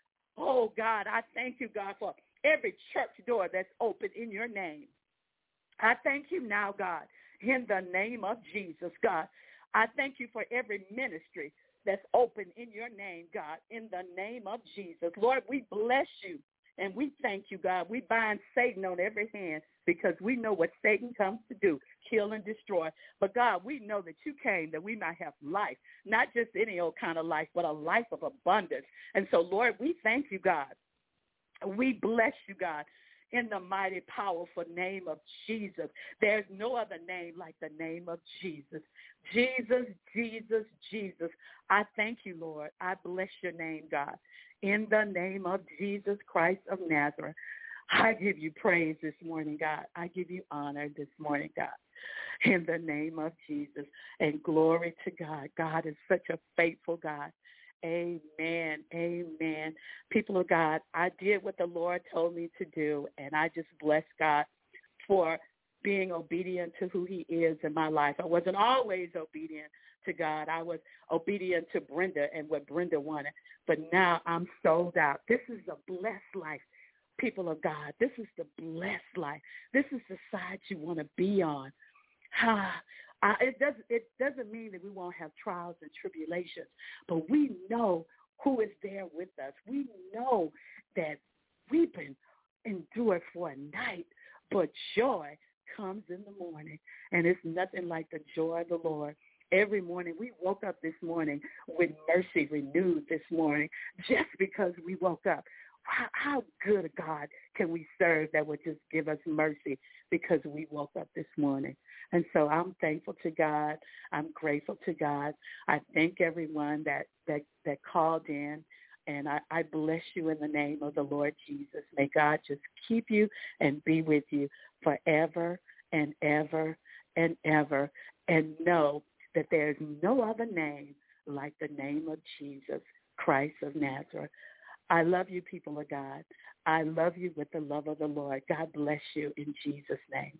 Oh, God, I thank you, God, for every church door that's open in your name. I thank you now, God, in the name of Jesus, God. I thank you for every ministry that's open in your name, God, in the name of Jesus. Lord, we bless you and we thank you, God. We bind Satan on every hand because we know what Satan comes to do, kill and destroy. But, God, we know that you came that we might have life, not just any old kind of life, but a life of abundance. And so, Lord, we thank you, God. We bless you, God, in the mighty, powerful name of Jesus. There's no other name like the name of Jesus. Jesus, Jesus, Jesus. I thank you, Lord. I bless your name, God. In the name of Jesus Christ of Nazareth, I give you praise this morning, God. I give you honor this morning, God. In the name of Jesus. And glory to God. God is such a faithful God. Amen. Amen. People of God, I did what the Lord told me to do, and I just bless God for being obedient to who he is in my life. I wasn't always obedient to God. I was obedient to Brenda and what Brenda wanted, but now I'm sold out. This is a blessed life, people of God. This is the blessed life. This is the side you want to be on. Ah, Uh, it doesn't it doesn't mean that we won't have trials and tribulations, but we know who is there with us. We know that weeping endure for a night, but joy comes in the morning, and it's nothing like the joy of the Lord. Every morning, we woke up this morning with mercy renewed this morning just because we woke up. How, how good a God can we serve that would just give us mercy because we woke up this morning? And so I'm thankful to God. I'm grateful to God. I thank everyone that, that, that called in, and I, I bless you in the name of the Lord Jesus. May God just keep you and be with you forever and ever and ever, and know that there is no other name like the name of Jesus Christ of Nazareth. I love you, people of God. I love you with the love of the Lord. God bless you in Jesus' name.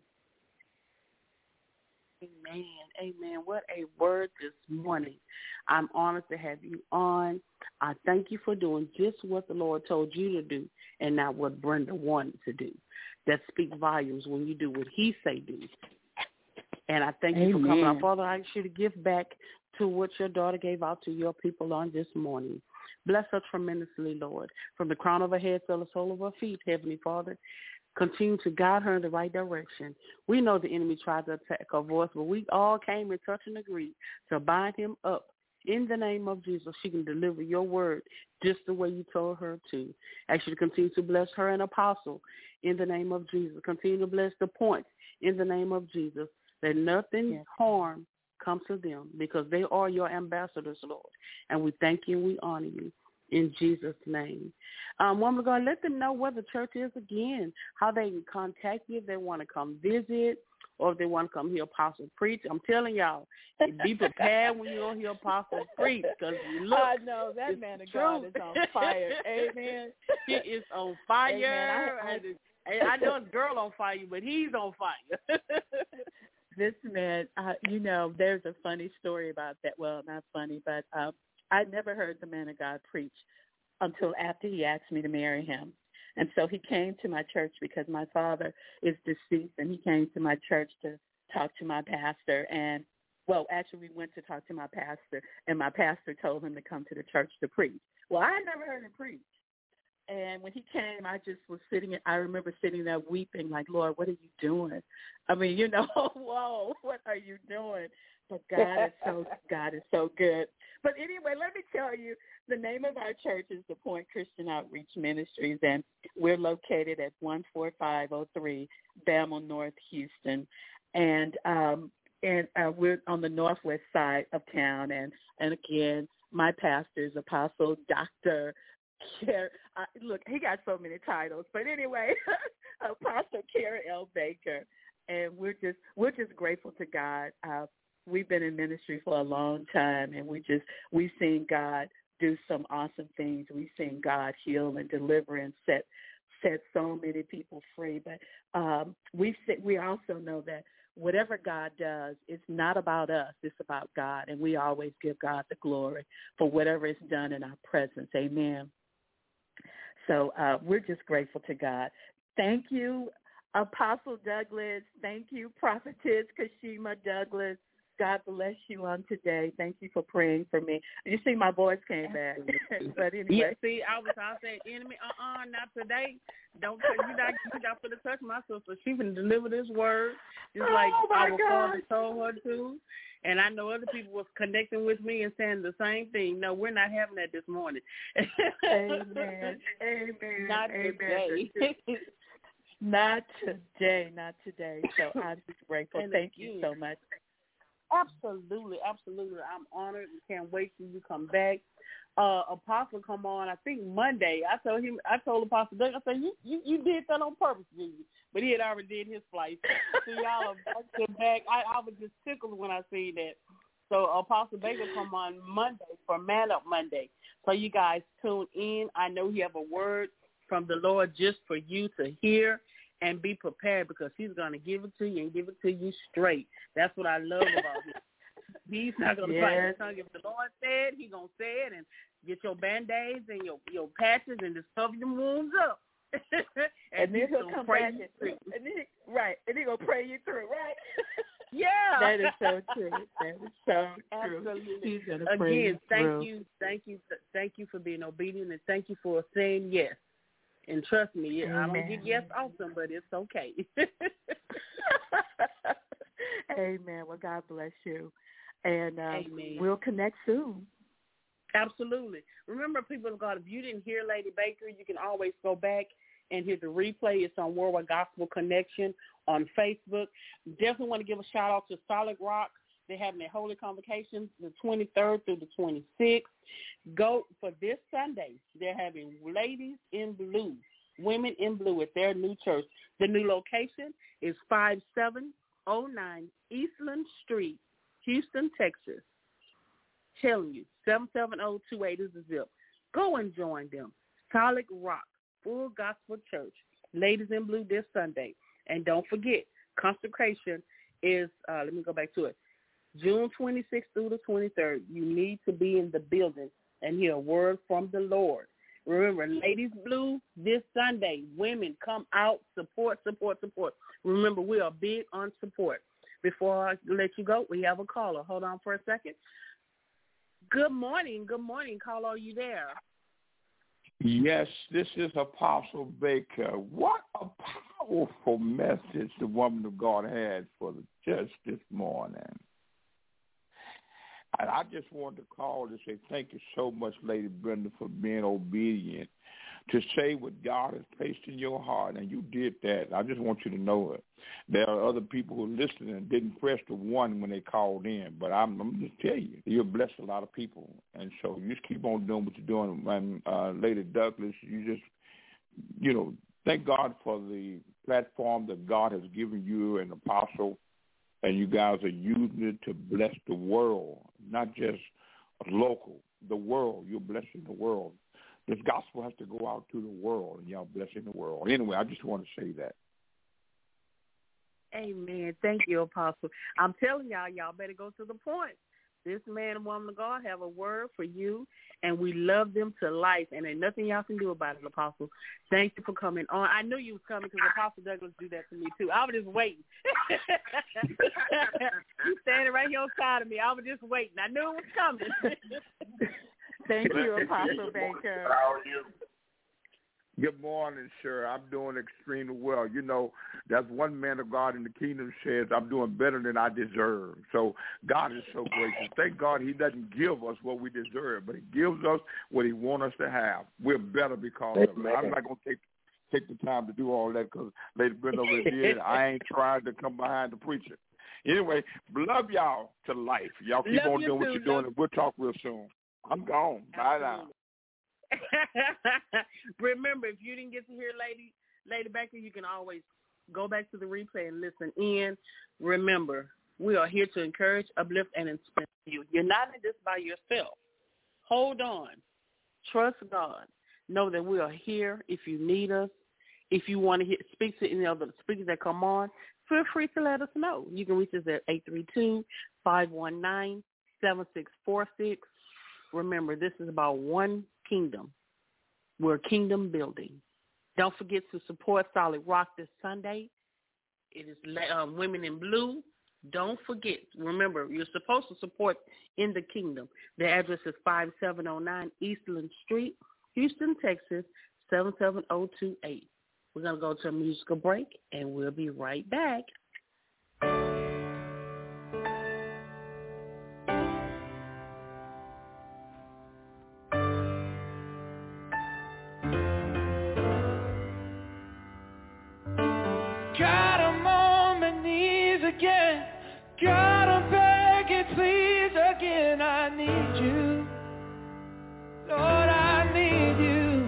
Amen. Amen. What a word this morning. I'm honored to have you on. I thank you for doing just what the Lord told you to do and not what Brenda wanted to do. That speaks volumes when you do what he say do And I thank Amen. you for coming out. Father, I ask you to give back to what your daughter gave out to your people on this morning. Bless her tremendously, Lord, from the crown of her head to the sole of her feet, Heavenly Father. Continue to guide her in the right direction. We know the enemy tried to attack her voice, but we all came in touch and agreed to bind him up. In the name of Jesus, she can deliver your word just the way you told her to. Ask you to continue to bless her and Apostle in the name of Jesus. Continue to bless the points in the name of Jesus. That nothing yes. harm comes to them because they are your ambassadors, Lord. And we thank you and we honor you in Jesus' name. Um, one, we're going to let them know where the church is again, how they can contact you if they want to come visit or if they want to come hear Apostle preach. I'm telling y'all, be prepared when you go hear Apostle preach because look, I know that man of true. God is on fire. Amen. He is on fire. Amen. I, I, I know it's girl on fire, but he's on fire. This man, uh, you know, there's a funny story about that. Well, not funny, but uh, I never heard the man of God preach until after he asked me to marry him. And so he came to my church because my father is deceased, and he came to my church to talk to my pastor. And, well, actually we went to talk to my pastor, and my pastor told him to come to the church to preach. Well, I never heard him preach. And when he came, I just was sitting, I remember sitting there weeping like, Lord, what are you doing? I mean, you know, whoa, what are you doing? But God is so, God is so good. But anyway, let me tell you, the name of our church is the Point Christian Outreach Ministries, and we're located at one four five oh three Bama North, Houston. And um, and uh, we're on the northwest side of town. And, and again, my pastor is Apostle Doctor Care, uh, look, he got so many titles, but anyway, Apostle Kara L. Baker, and we're just we're just grateful to God. Uh, we've been in ministry for a long time, and we just we've seen God do some awesome things. We've seen God heal and deliver and set set so many people free. But um, we we also know that whatever God does, it's not about us; it's about God, and we always give God the glory for whatever is done in our presence. Amen. So uh, we're just grateful to God. Thank you, Apostle Douglas. Thank you, Prophetess Kashima Douglas. God bless you on today. Thank you for praying for me. You see, my voice came back. But anyway. Yeah, see, I was I said, enemy, uh-uh, not today. Don't touch, you not, you not going to touch my sister. She can deliver this word just oh like our God. Father told her to. And I know other people was connecting with me and saying the same thing. No, we're not having that this morning. Amen. Amen. Not Amen. today. Not today. Not today. So I'm just grateful. And Thank again, you so much. Absolutely, absolutely. I'm honored and can't wait till you come back. Uh, Apostle come on, I think Monday. I told him, I told Apostle Doug, I said, you, you, you did that on purpose, didn't you? But he had already did his flight. So y'all are back to back. I, I was just tickled when I see that. So Apostle Baker come on Monday for Man Up Monday. So you guys tune in. I know he have a word from the Lord just for you to hear and be prepared because he's going to give it to you and give it to you straight. That's what I love about him. He's not going to yes. fight his tongue. If the Lord said, he's going to say it and get your Band-Aids and your, your patches and just cover your wounds up. and, and then he'll come back and, and then, right, and he's going to pray you through, right? Yeah. That is so true. That is so true. Absolutely. He's going to pray Again, you thank through. you, thank you, thank you for being obedient, and thank you for saying yes. And trust me, Amen. I don't get yes often, but it's okay. Amen. Well, God bless you. And um, Amen. We'll connect soon. Absolutely. Remember, people of God, if you didn't hear Lady Baker, you can always go back and hear the replay. It's on Worldwide Gospel Connection on Facebook. Definitely want to give a shout-out to Solid Rock. They're having their Holy Convocations the twenty-third through the twenty-sixth. Go for this Sunday. They're having Ladies in Blue, Women in Blue at their new church. The new location is five seven oh nine Eastland Street, Houston, Texas. Telling you, seven seven zero two eight is the zip. Go and join them. Solid Rock, Full Gospel Church, Ladies in Blue this Sunday. And don't forget, consecration is, uh, let me go back to it, June twenty-sixth through the twenty-third. You need to be in the building and hear a word from the Lord. Remember, Ladies Blue this Sunday. Women, come out, support, support, support. Remember, we are big on support. before I let you go, we have a caller. Hold on for a second. Good morning. Good morning. Caller, are you there? Yes, this is Apostle Baker. What a powerful message the woman of God had for the church this morning. And I just wanted to call to say thank you so much, Lady Brenda, for being obedient to say what God has placed in your heart, and you did that. I just want you to know it. There are other people who are listening and didn't press the one when they called in, but I'm, I'm just tell you, you'll bless a lot of people, and so you just keep on doing what you're doing. And uh, Lady Douglas, you just, you know, thank God for the platform that God has given you and Apostle, and you guys are using it to bless the world, not just local, the world. You're blessing the world. This gospel has to go out to the world, and y'all blessing the world. Anyway, I just want to say that. Amen. Thank you, Apostle. I'm telling y'all, y'all better go to the point. This man and woman of God have a word for you, and we love them to life, and there's nothing y'all can do about it, Apostle. Thank you for coming on. I knew you was coming because Apostle Douglas do that to me, too. I was just waiting. You standing right here on side of me. I was just waiting. I knew it was coming. Thank you, Apostle Baker. How are you? Good morning, sir. I'm doing extremely well. You know, that's one man of God in the kingdom says, I'm doing better than I deserve. So God is so gracious. Thank God he doesn't give us what we deserve, but he gives us what he wants us to have. We're better because of it. I'm not going to take take the time to do all that because Lady Brenda over did. I ain't trying to come behind the preacher. Anyway, love y'all to life. Y'all keep love on you doing too. what you're doing, and we'll talk real soon. I'm gone. Bye now. Remember, if you didn't get to hear Lady Lady Baker, you can always go back to the replay and listen in. Remember, we are here to encourage, uplift, and inspire you. You're not in this by yourself. Hold on. Trust God. Know that we are here if you need us. If you want to hear, speak to any of the speakers that come on, feel free to let us know. You can reach us at eight three two, five one nine, seven six four six. Remember, this is about one kingdom. We're kingdom building. Don't forget to support Solid Rock this Sunday. It is um, Women in Blue. Don't forget. Remember, you're supposed to support in the kingdom. The address is five seven zero nine Eastland Street, Houston, Texas, seven seven zero two eight. We're going to go to a musical break, and we'll be right back. God, I'm begging, please again, I need you. Lord, I need you.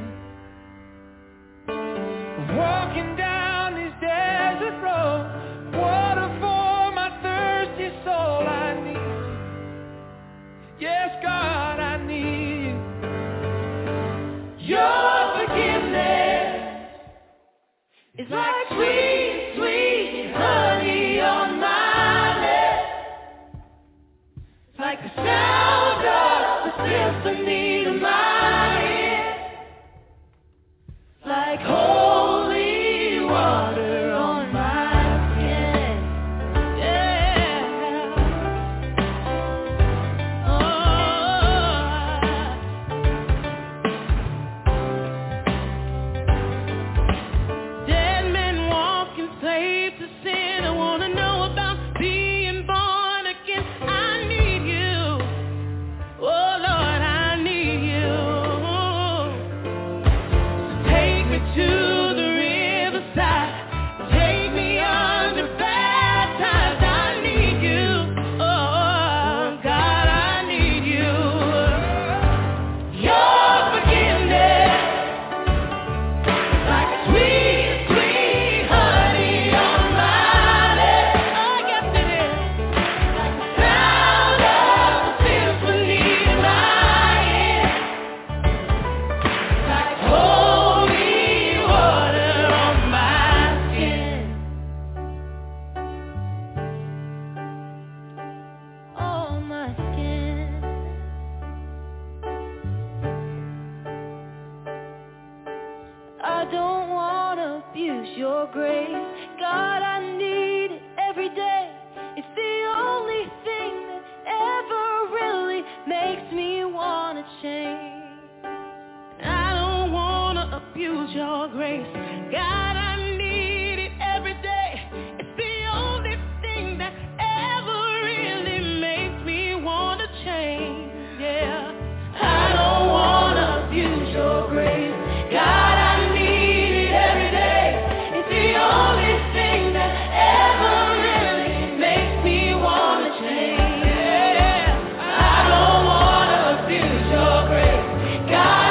Walking down this desert road, water for my thirsty soul, I need you. Yes, God, I need you. Your forgiveness is like sweet, sweet honey on my like the sound of the symphony to my ear, like holy water on my skin. Yeah. Oh. Dead men walking, slaves to sin. I wanna know about being born again. I need oh Lord, I need you. Take me to the riverside. Take me under baptized. I need you. Oh God, I need you. Your forgiveness like a sweet, sweet honey on my lips. Oh yes it is. Like the sound of the symphony. I don't want to abuse your grace. God, I need it every day. It's the only thing that ever really makes me want to change. I don't want to abuse your grace. God, I need it every day. It's the only thing that ever really makes me want to change. Yeah, I don't want to abuse your grace. God, I need it every day. It's the only thing that ever really makes me want to change. Yeah, I don't want to abuse your grace. God,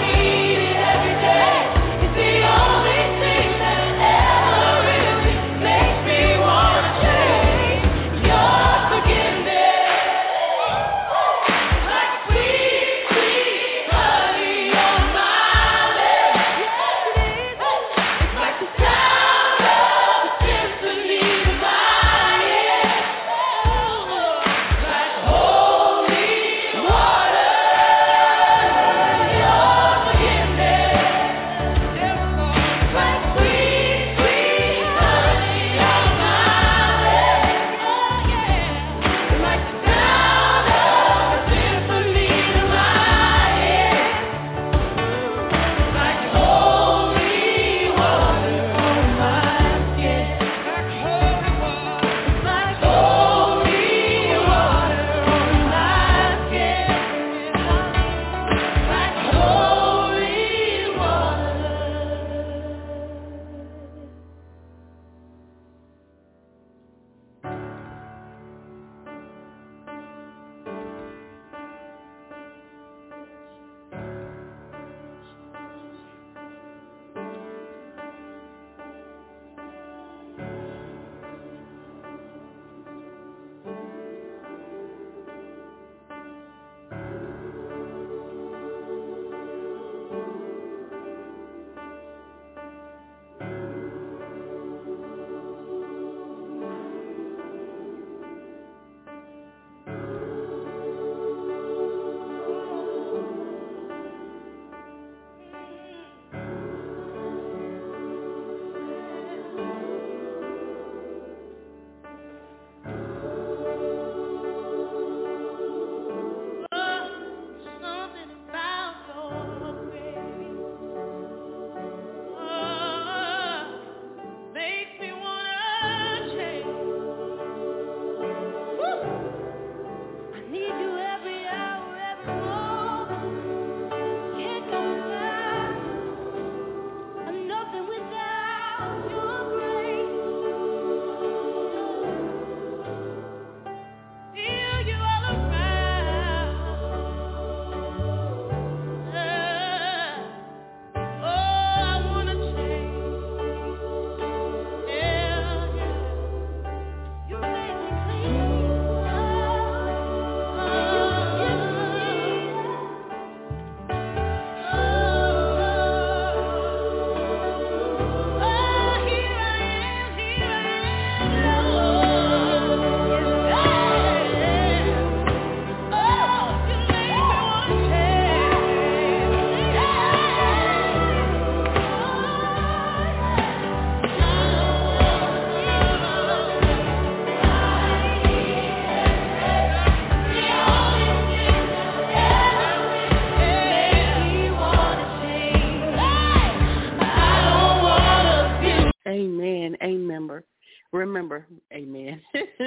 Remember, amen.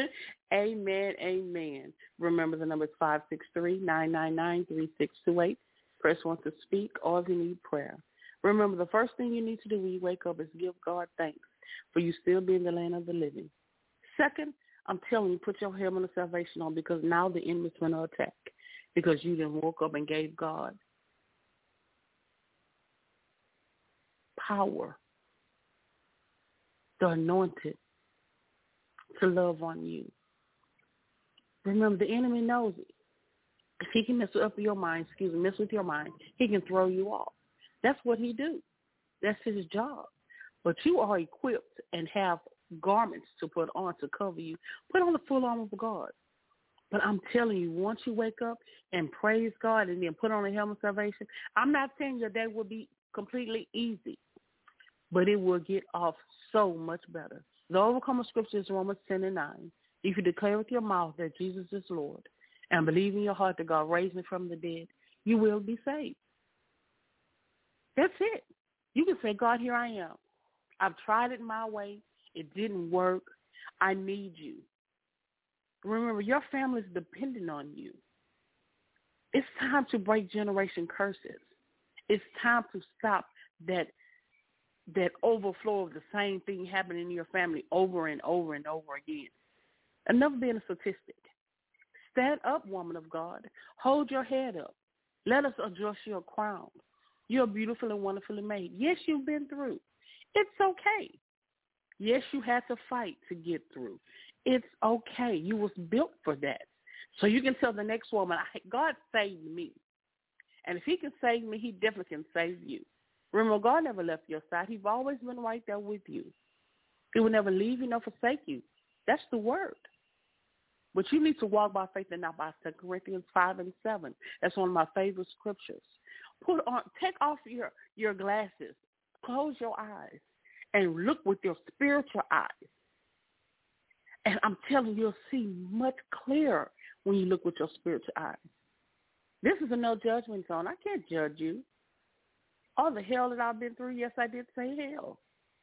Amen, amen. Remember the number is five six three, nine nine nine, three six two eight. Press one to speak or if you need prayer. Remember, the first thing you need to do when you wake up is give God thanks for you still being in the land of the living. Second, I'm telling you, put your helmet of salvation on because now the enemy's going to attack because you done woke up and gave God power, the anointed, to love on you. Remember, the enemy knows it. If he can mess up your mind, excuse me, mess with your mind, he can throw you off. That's what he do. That's his job. But you are equipped and have garments to put on to cover you. Put on the full armor of God. But I'm telling you, once you wake up and praise God and then put on the helmet of salvation, I'm not saying your day will be completely easy, but it will get off so much better. The overcomer scripture is Romans ten and nine. If you declare with your mouth that Jesus is Lord and believe in your heart that God raised me from the dead, you will be saved. That's it. You can say, God, here I am. I've tried it my way. It didn't work. I need you. Remember, your family is dependent on you. It's time to break generation curses. It's time to stop that that overflow of the same thing happening in your family over and over and over again. Enough being a statistic. Stand up, woman of God. Hold your head up. Let us adjust your crown. You're beautiful and wonderfully made. Yes, you've been through. It's okay. Yes, you had to fight to get through. It's okay. You was built for that. So you can tell the next woman, God saved me. And if he can save me, he definitely can save you. Remember, God never left your side. He's always been right there with you. He will never leave you nor forsake you. That's the word. But you need to walk by faith and not by Second Corinthians five and seven. That's one of my favorite scriptures. Put on, take off your, your glasses. Close your eyes and look with your spiritual eyes. And I'm telling you, you'll see much clearer when you look with your spiritual eyes. This is a no judgment zone. I can't judge you. All the hell that I've been through, yes, I did say hell.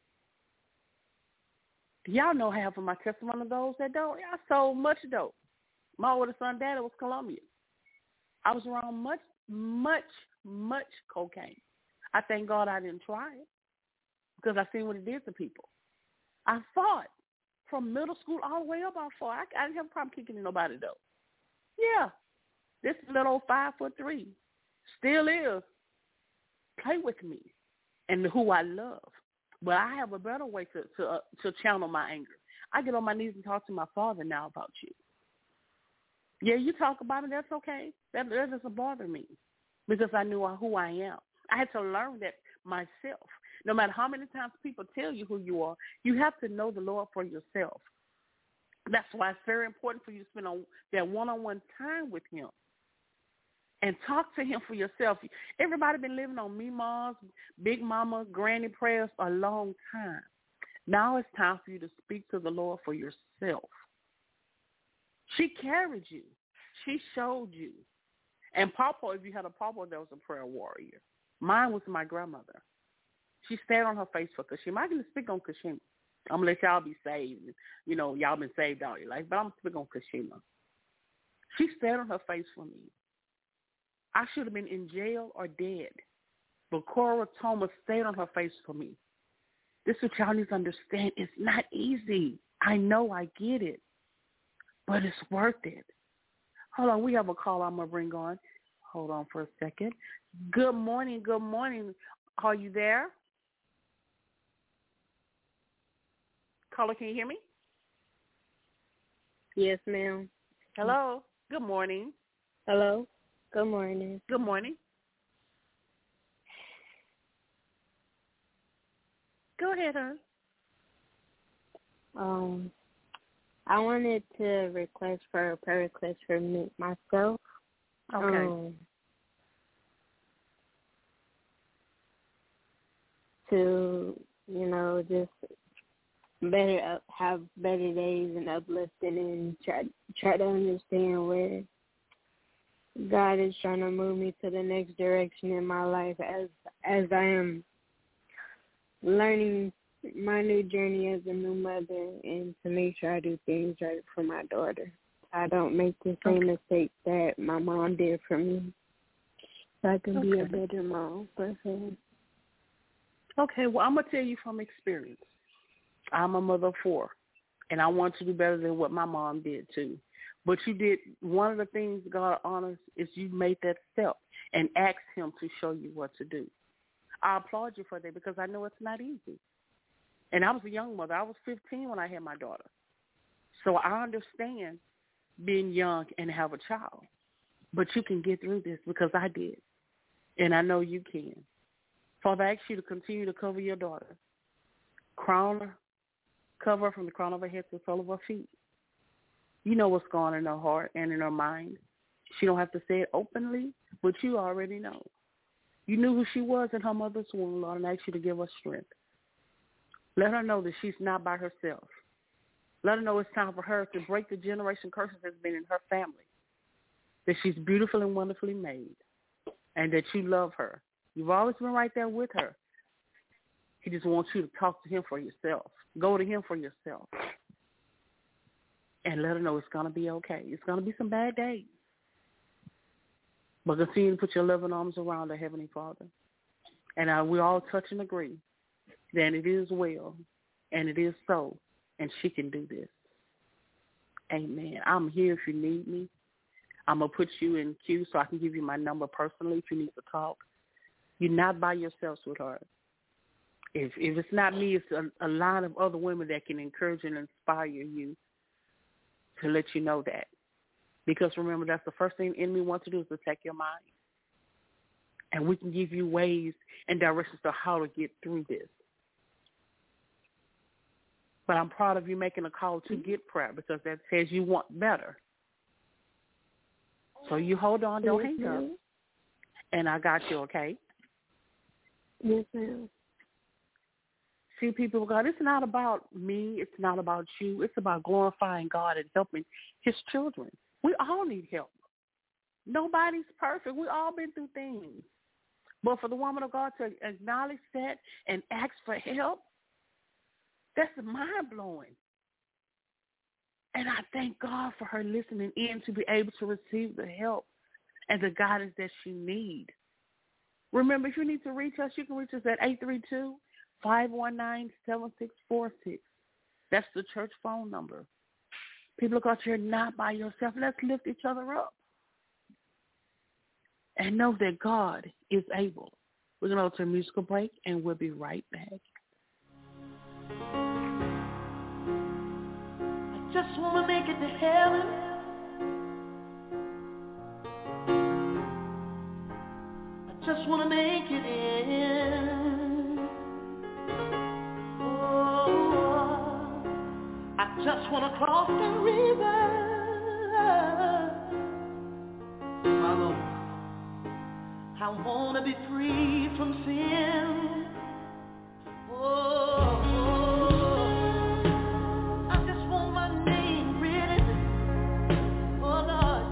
Y'all know half of my testimony of those that don't. I sold much dope. My oldest son, Daddy, was Colombian. I was around much, much, much cocaine. I thank God I didn't try it because I seen what it did to people. I fought from middle school all the way up. I fought. I, I didn't have a problem kicking in nobody, though. Yeah. This little old five foot three still is. Play with me and who I love. But I have a better way to to, uh, to channel my anger. I get on my knees and talk to my father now about you. Yeah, you talk about it, that's okay. That, that doesn't bother me because I knew who I am. I had to learn that myself. No matter how many times people tell you who you are, you have to know the Lord for yourself. That's why it's very important for you to spend on that one-on-one time with him. And talk to him for yourself. Everybody been living on Meema's, Big Mama, Granny prayers a long time. Now it's time for you to speak to the Lord for yourself. She carried you. She showed you. And Papa, if you had a Papa, that was a prayer warrior. Mine was my grandmother. She stayed on her face for Kashima. I can speak on Kashima. I'm going to let y'all be saved. You know, y'all been saved all your life, but I'm going to speak on Kashima. She stayed on her face for me. I should have been in jail or dead. But Cora Thomas stayed on her face for me. This is what y'all need to understand. It's not easy. I know, I get it. But it's worth it. Hold on, we have a call I'm going to bring on. Hold on for a second. Good morning, good morning. Are you there? Caller, can you hear me? Yes, ma'am. Hello. Good morning. Hello. Good morning. Good morning. Go ahead, hon. Um, I wanted to request for a prayer request for me myself. Okay. Um, to you know just better up, have better days and uplifting and try try to understand where God is trying to move me to the next direction in my life as as I am learning my new journey as a new mother and to make sure I do things right for my daughter. I don't make the same okay. mistakes that my mom did for me. So I can okay. be a better mom for her. Okay, well, I'm going to tell you from experience. I'm a mother of four, and I want to do better than what my mom did too. But you did, one of the things God honors is you made that step and asked him to show you what to do. I applaud you for that because I know it's not easy. And I was a young mother. I was fifteen when I had my daughter. So I understand being young and have a child. But you can get through this because I did. And I know you can. Father, I ask you to continue to cover your daughter. Crown her, cover her from the crown of her head to the sole of her feet. You know what's going on in her heart and in her mind. She don't have to say it openly, but you already know. You knew who she was in her mother's womb, Lord, and I ask you to give her strength. Let her know that she's not by herself. Let her know it's time for her to break the generation curses that's been in her family, that she's beautiful and wonderfully made, and that you love her. You've always been right there with her. He just wants you to talk to him for yourself. Go to him for yourself. And let her know it's going to be okay. It's going to be some bad days. But continue to put your loving arms around her, Heavenly Father. And uh, we all touch and agree that it is well, and it is so, and she can do this. Amen. I'm here if you need me. I'm going to put you in queue so I can give you my number personally if you need to talk. You're not by yourself, sweetheart. If if it's not me, it's a, a line of other women that can encourage and inspire you to let you know that. Because remember, that's the first thing the enemy wants to do is attack your mind. And we can give you ways and directions to how to get through this. But I'm proud of you making a call to get prayer because that says you want better. So you hold on, don't yes, hang up. And I got you, okay? Yes, ma'am. See, people of God, it's not about me. It's not about you. It's about glorifying God and helping his children. We all need help. Nobody's perfect. We all been through things. But for the woman of God to acknowledge that and ask for help, that's mind-blowing. And I thank God for her listening in to be able to receive the help and the guidance that she needs. Remember, if you need to reach us, you can reach us at eight three two, five one nine, seven six four six. That's the church phone number. People of God, you're not by yourself. Let's lift each other up. And know that God is able. We're going to go to a musical break, and we'll be right back. I just want to make it to heaven. I just want to make it in. Oh, I just want to cross the river. My Lord. I want to be free from sin. Oh, I just want my name written. Oh, Lord.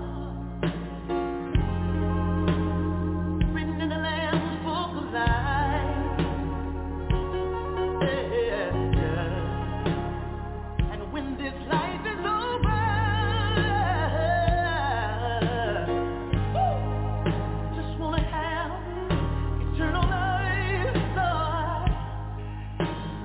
Written in the Lamb's Book of Life. Yeah, yeah. And when this life is over, just want to have eternal life, Lord.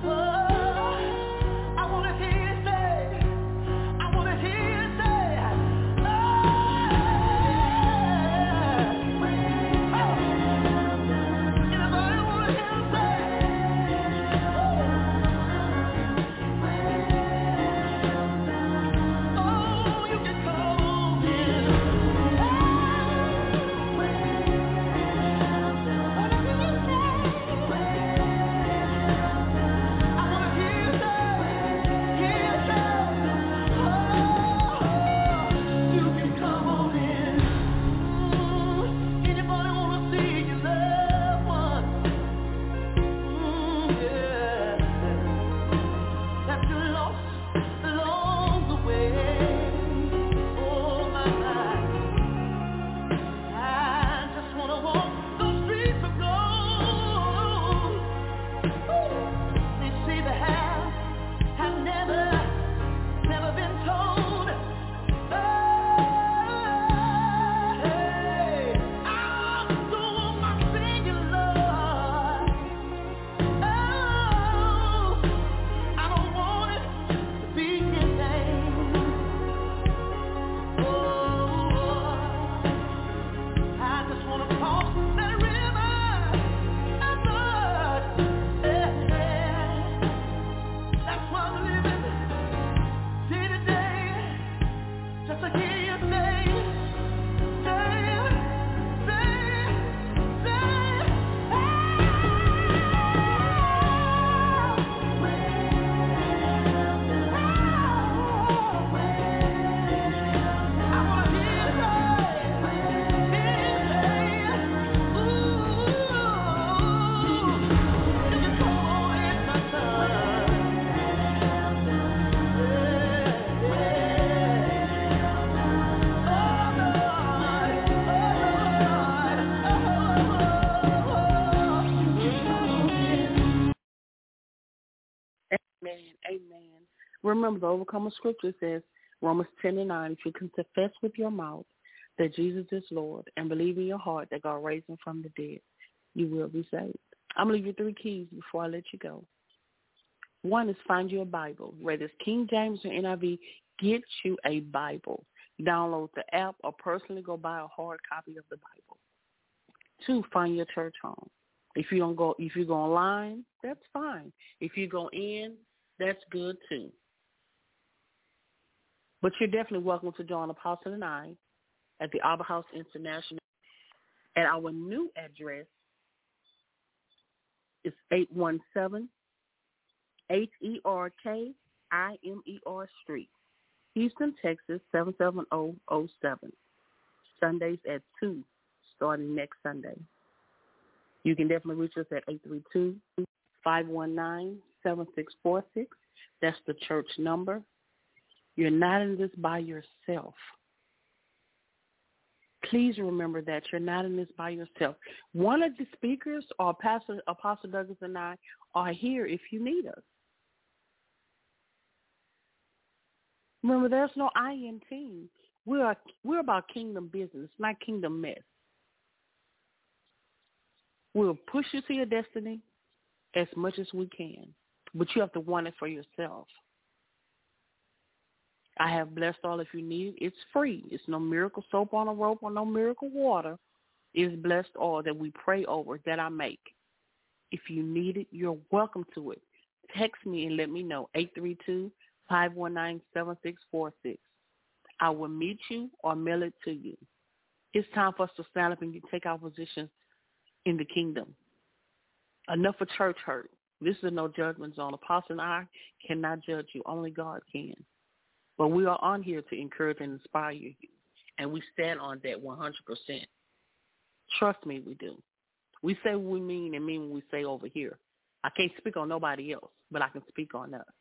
Remember, the overcomer scripture says, Romans ten and nine, if you confess with your mouth that Jesus is Lord and believe in your heart that God raised him from the dead, you will be saved. I'm going to leave you three keys before I let you go. One is find you a Bible. Whether it's King James or N I V, get you a Bible. Download the app or personally go buy a hard copy of the Bible. Two, find your church home. If you don't go, if you go online, that's fine. If you go in, that's good too. But you're definitely welcome to join Apostle and I at the Arbor House International. At our new address is eight one seven H E R K I M E R Street, Houston, Texas, seven seven zero zero seven. Sundays at two, starting next Sunday. You can definitely reach us at eight three two, five one nine, seven six four six. That's the church number. You're not in this by yourself. Please remember that you're not in this by yourself. One of the speakers, or Pastor Apostle Douglas and I, are here if you need us. Remember, there's no I in team. We are we're about kingdom business, not kingdom mess. We'll push you to your destiny as much as we can, but you have to want it for yourself. I have blessed all if you need it. It's free. It's no miracle soap on a rope or no miracle water. It's blessed all that we pray over that I make. If you need it, you're welcome to it. Text me and let me know, eight three two, five one nine, seven six four six. I will meet you or mail it to you. It's time for us to stand up and take our positions in the kingdom. Enough of church hurt. This is no judgment zone. Apostle and I cannot judge you. Only God can. But we are on here to encourage and inspire you, and we stand on that one hundred percent. Trust me, we do. We say what we mean and mean what we say over here. I can't speak on nobody else, but I can speak on us.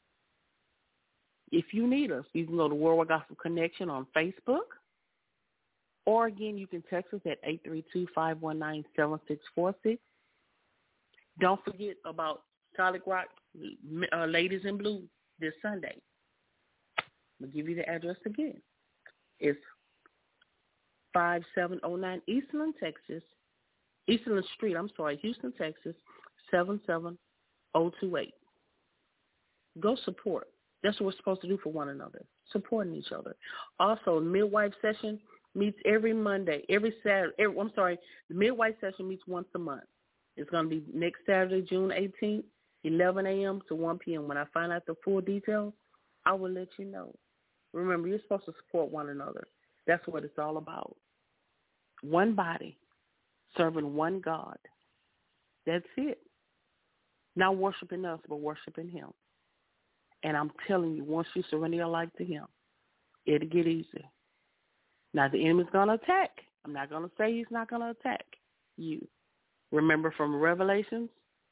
If you need us, you can go to Worldwide Gospel Connection on Facebook, or again, you can text us at eight three two, five one nine, seven six four six. Don't forget about Solid Rock uh, Ladies in Blue this Sunday. I'll give you the address again. It's five seven zero nine Eastland, Texas, Eastland Street, I'm sorry, Houston, Texas, seven seven zero two eight. Go support. That's what we're supposed to do for one another, supporting each other. Also, midwife session meets every Monday, every Saturday. Every, I'm sorry, the midwife session meets once a month. It's going to be next Saturday, June eighteenth, eleven a.m. to one p.m. When I find out the full details, I will let you know. Remember, you're supposed to support one another. That's what it's all about. One body, serving one God. That's it. Not worshiping us, but worshiping him. And I'm telling you, once you surrender your life to him, it'll get easier. Now, the enemy's going to attack. I'm not going to say he's not going to attack you. Remember from Revelations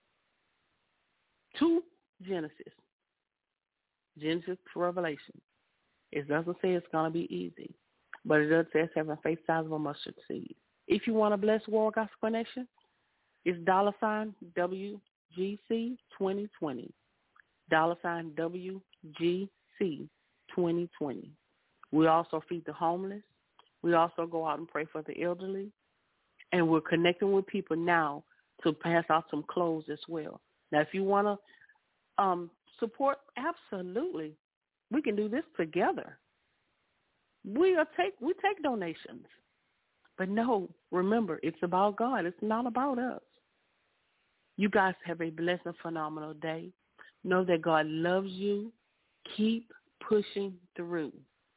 to Genesis. Genesis to Revelation. It doesn't say it's going to be easy, but it does say it's having faith size of a mustard seed. If you want to bless World Gospel Connection, it's dollar sign W G C twenty twenty. Dollar sign W G C twenty twenty. We also feed the homeless. We also go out and pray for the elderly. And we're connecting with people now to pass out some clothes as well. Now, if you want to um, support, absolutely. We can do this together. We are take we take donations. But no, remember, it's about God. It's not about us. You guys have a blessed and phenomenal day. Know that God loves you. Keep pushing through.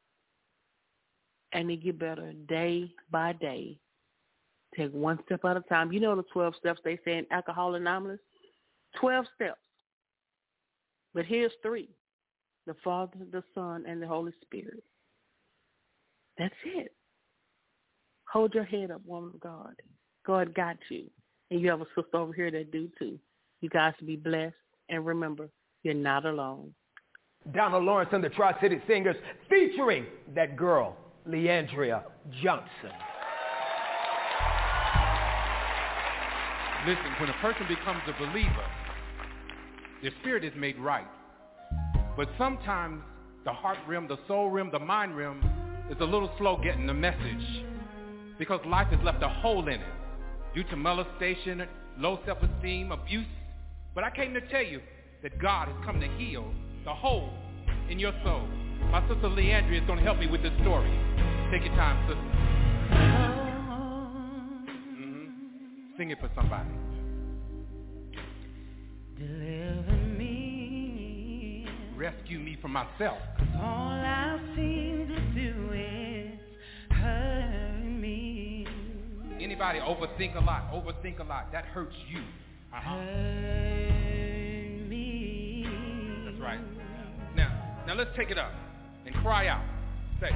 And it get better day by day. Take one step at a time. You know the twelve steps they say in Alcoholics Anonymous? twelve steps. But here's three. The Father, the Son, and the Holy Spirit. That's it. Hold your head up, woman of God. God got you. And you have a sister over here that do too. You guys be blessed. And remember, you're not alone. Donald Lawrence and the Tri-City Singers featuring that girl, Leandria Johnson. Listen, when a person becomes a believer, their spirit is made right. But sometimes the heart rim, the soul rim, the mind rim is a little slow getting the message because life has left a hole in it due to molestation, low self-esteem, abuse. But I came to tell you that God has come to heal the hole in your soul. My sister Leandria is going to help me with this story. Take your time, sister. Mm-hmm. Sing it for somebody. Deliver me. Rescue me from myself. All I seem to do is hurt me. Anybody overthink a lot, overthink a lot. That hurts you. Uh-huh. Hurt me. That's right. Now, now let's take it up and cry out. Say.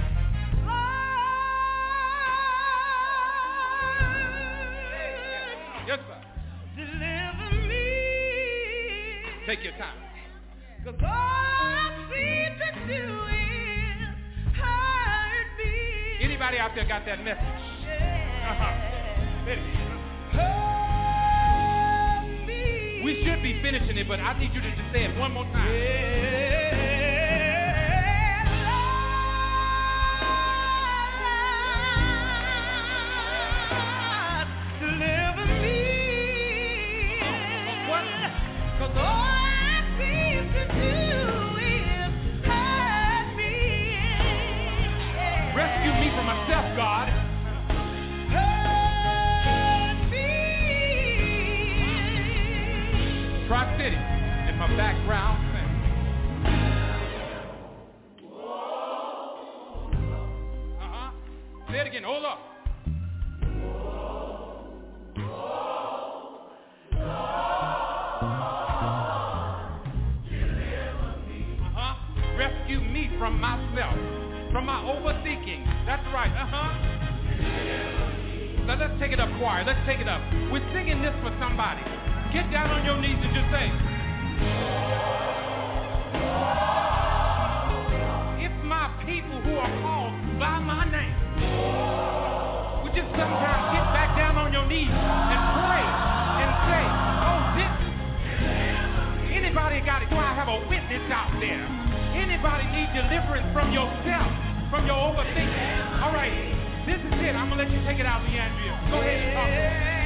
Yes, sir. Deliver me. Take your time. Cause all I seem to do is hurt me. Anybody out there got that message? Uh-huh. Hurt me. We should be finishing it, but I need you to just say it one more time. Yeah. God. Tri-City in my background. Uh-huh. Say it again. Hold up. Uh-huh. Rescue me from myself. From my overthinking. That's right, uh-huh. Now let's take it up, choir. Let's take it up. We're singing this for somebody. Get down on your knees and just say, it's my people who are called by my name. We just sometimes get back down on your knees and pray and say, oh, this. Anybody got it? Do I have a witness out there? Anybody need deliverance from yourself, from your overthinking? All right, this is it. I'm going to let you take it out, Leandria. Go ahead and talk.